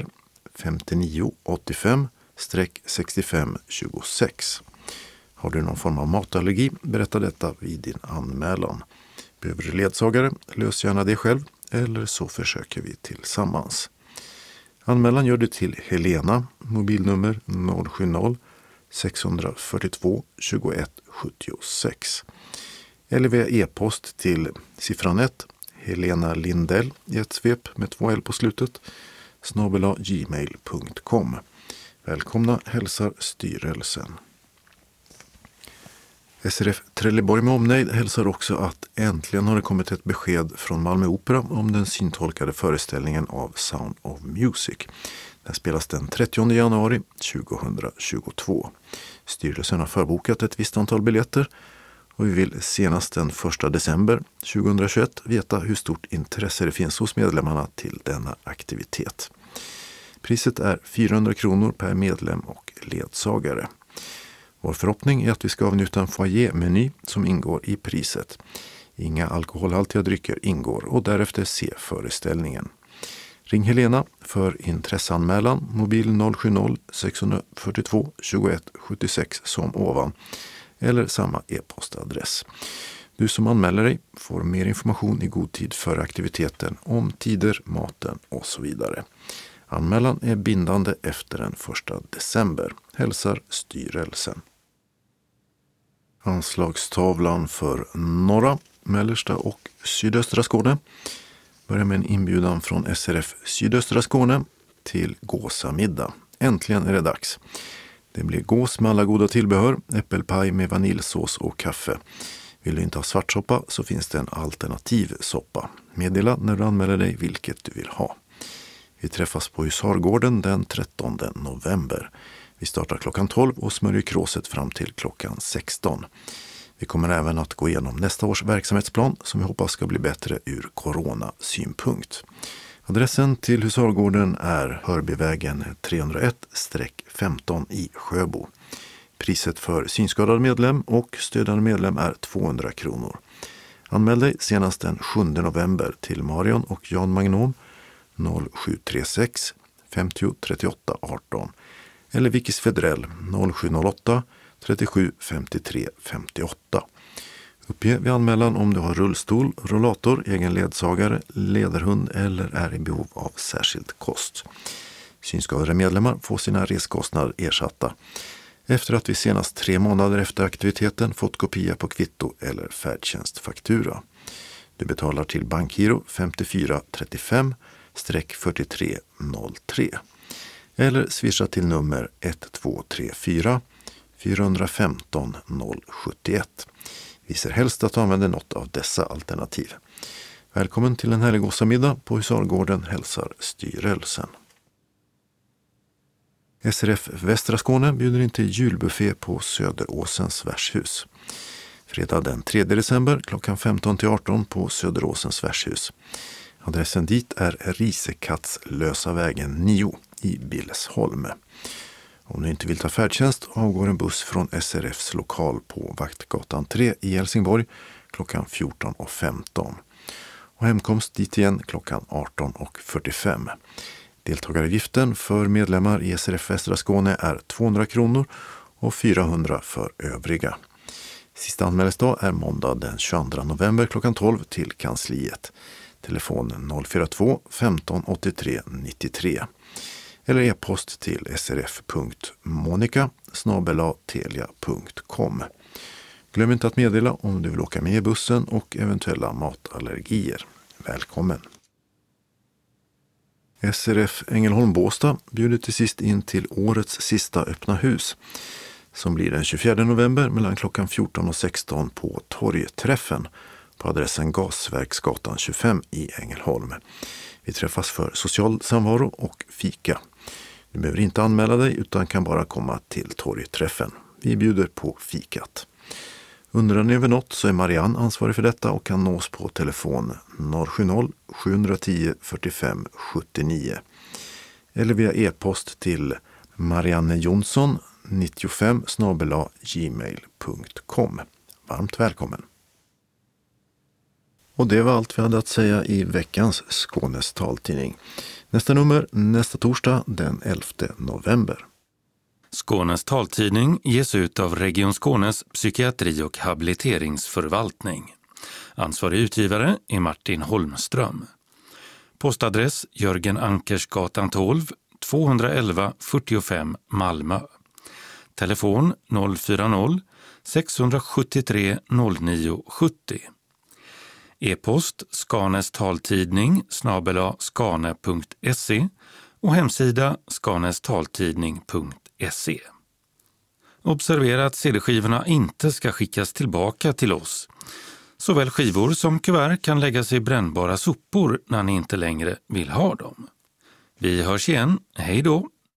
S1: 5985-6526. Har du någon form av matallergi, berätta detta vid din anmälan. Behöver du ledsagare, lös gärna det själv eller så försöker vi tillsammans. Anmälan gör du till Helena, mobilnummer 070 642 21 76 eller via e-post till siffran 1 Helena Lindell i ett svep med 2 L på slutet @gmail.com. Välkomna hälsar styrelsen. SRF Trelleborg med omnejd hälsar också att äntligen har det kommit ett besked från Malmö Opera om den syntolkade föreställningen av Sound of Music. Den spelas den 30 januari 2022. Styrelsen har förbokat ett visst antal biljetter och vi vill senast den 1 december 2021 veta hur stort intresse det finns hos medlemmarna till denna aktivitet. Priset är 400 kronor per medlem och ledsagare. Vår förhoppning är att vi ska avnjuta en foyer-meny som ingår i priset. Inga alkoholhaltiga drycker ingår och därefter se föreställningen. Ring Helena för intresseanmälan, mobil 070 642 21 76 som ovan eller samma e-postadress. Du som anmäler dig får mer information i god tid före aktiviteten om tider, maten och så vidare. Anmälan är bindande efter den 1 december. Hälsar styrelsen. Anslagstavlan för norra, mellersta och sydöstra Skåne börjar med en inbjudan från SRF Sydöstra Skåne till gåsamiddag. Äntligen är det dags. Det blir gås med alla goda tillbehör, äppelpaj med vaniljsås och kaffe. Vill du inte ha svartsoppa så finns det en alternativ soppa. Meddela när du anmäler dig vilket du vill ha. Vi träffas på Husargården den 13 november. Vi startar klockan 12 och smörjer kråset fram till klockan 16. Vi kommer även att gå igenom nästa års verksamhetsplan som vi hoppas ska bli bättre ur coronasynpunkt. Adressen till Husargården är Hörbyvägen 301-15 i Sjöbo. Priset för synskadad medlem och stödande medlem är 200 kronor. Anmäl dig senast den 7 november till Marion och Jan Magnom 0736 50 38 18 eller Vicky Svedrell 0708 37 53 58. Uppge vid anmälan om du har rullstol, rollator, egen ledsagare, ledarhund eller är i behov av särskild kost. Synskadade medlemmar får sina reskostnader ersatta efter att vi senast 3 månader efter aktiviteten fått kopia på kvitto eller färdtjänstfaktura. Du betalar till bankgiro 5435-4303 eller swisha till nummer 1234 415 071. Vi ser helst att du använder något av dessa alternativ. Välkommen till en helgåsamiddag på Husargården, hälsar styrelsen. SRF Västra Skåne bjuder in till julbuffé på Söderåsens värdshus. Fredag den 3 december klockan 15-18 på Söderåsens värdshus. Adressen dit är Risekatslösa vägen 9 i Billesholm. Om du inte vill ta färdtjänst avgår en buss från SRFs lokal på Vaktgatan 3 i Helsingborg klockan 14.15. Och hemkomst dit igen klockan 18.45. Deltagaravgiften för medlemmar i SRF Västra Skåne är 200 kronor och 400 för övriga. Sista anmälningsdag är måndag den 22 november klockan 12 till kansliet. Telefon 042 15 83 93 eller e-post till srf.monica@telia.com. Glöm inte att meddela om du vill åka med i bussen och eventuella matallergier. Välkommen! SRF Ängelholm-Båstad bjuder till sist in till årets sista öppna hus som blir den 24 november mellan klockan 14 och 16 på Torgträffen på adressen Gasverksgatan 25 i Ängelholm. Vi träffas för social samvaro och fika. Du behöver inte anmäla dig utan kan bara komma till Torgträffen. Vi bjuder på fikat. Undrar ni över något så är Marianne ansvarig för detta och kan nås på telefon 070-710 45 79 eller via e-post till mariannejonsson95@gmail.com. Varmt välkommen! Och det var allt vi hade att säga i veckans Skånes taltidning. Nästa nummer nästa torsdag den 11 november.
S2: Skånes taltidning ges ut av Region Skånes psykiatri- och habiliteringsförvaltning. Ansvarig utgivare är Martin Holmström. Postadress Jörgen Ankersgatan 12, 211 45 Malmö. Telefon 040 673 0970. E-post skanestaltidning @skane.se och hemsida skanestaltidning.se. Observera att CD-skivorna inte ska skickas tillbaka till oss. Såväl skivor som kuvert kan läggas i brännbara sopor när ni inte längre vill ha dem. Vi hörs igen, hej då!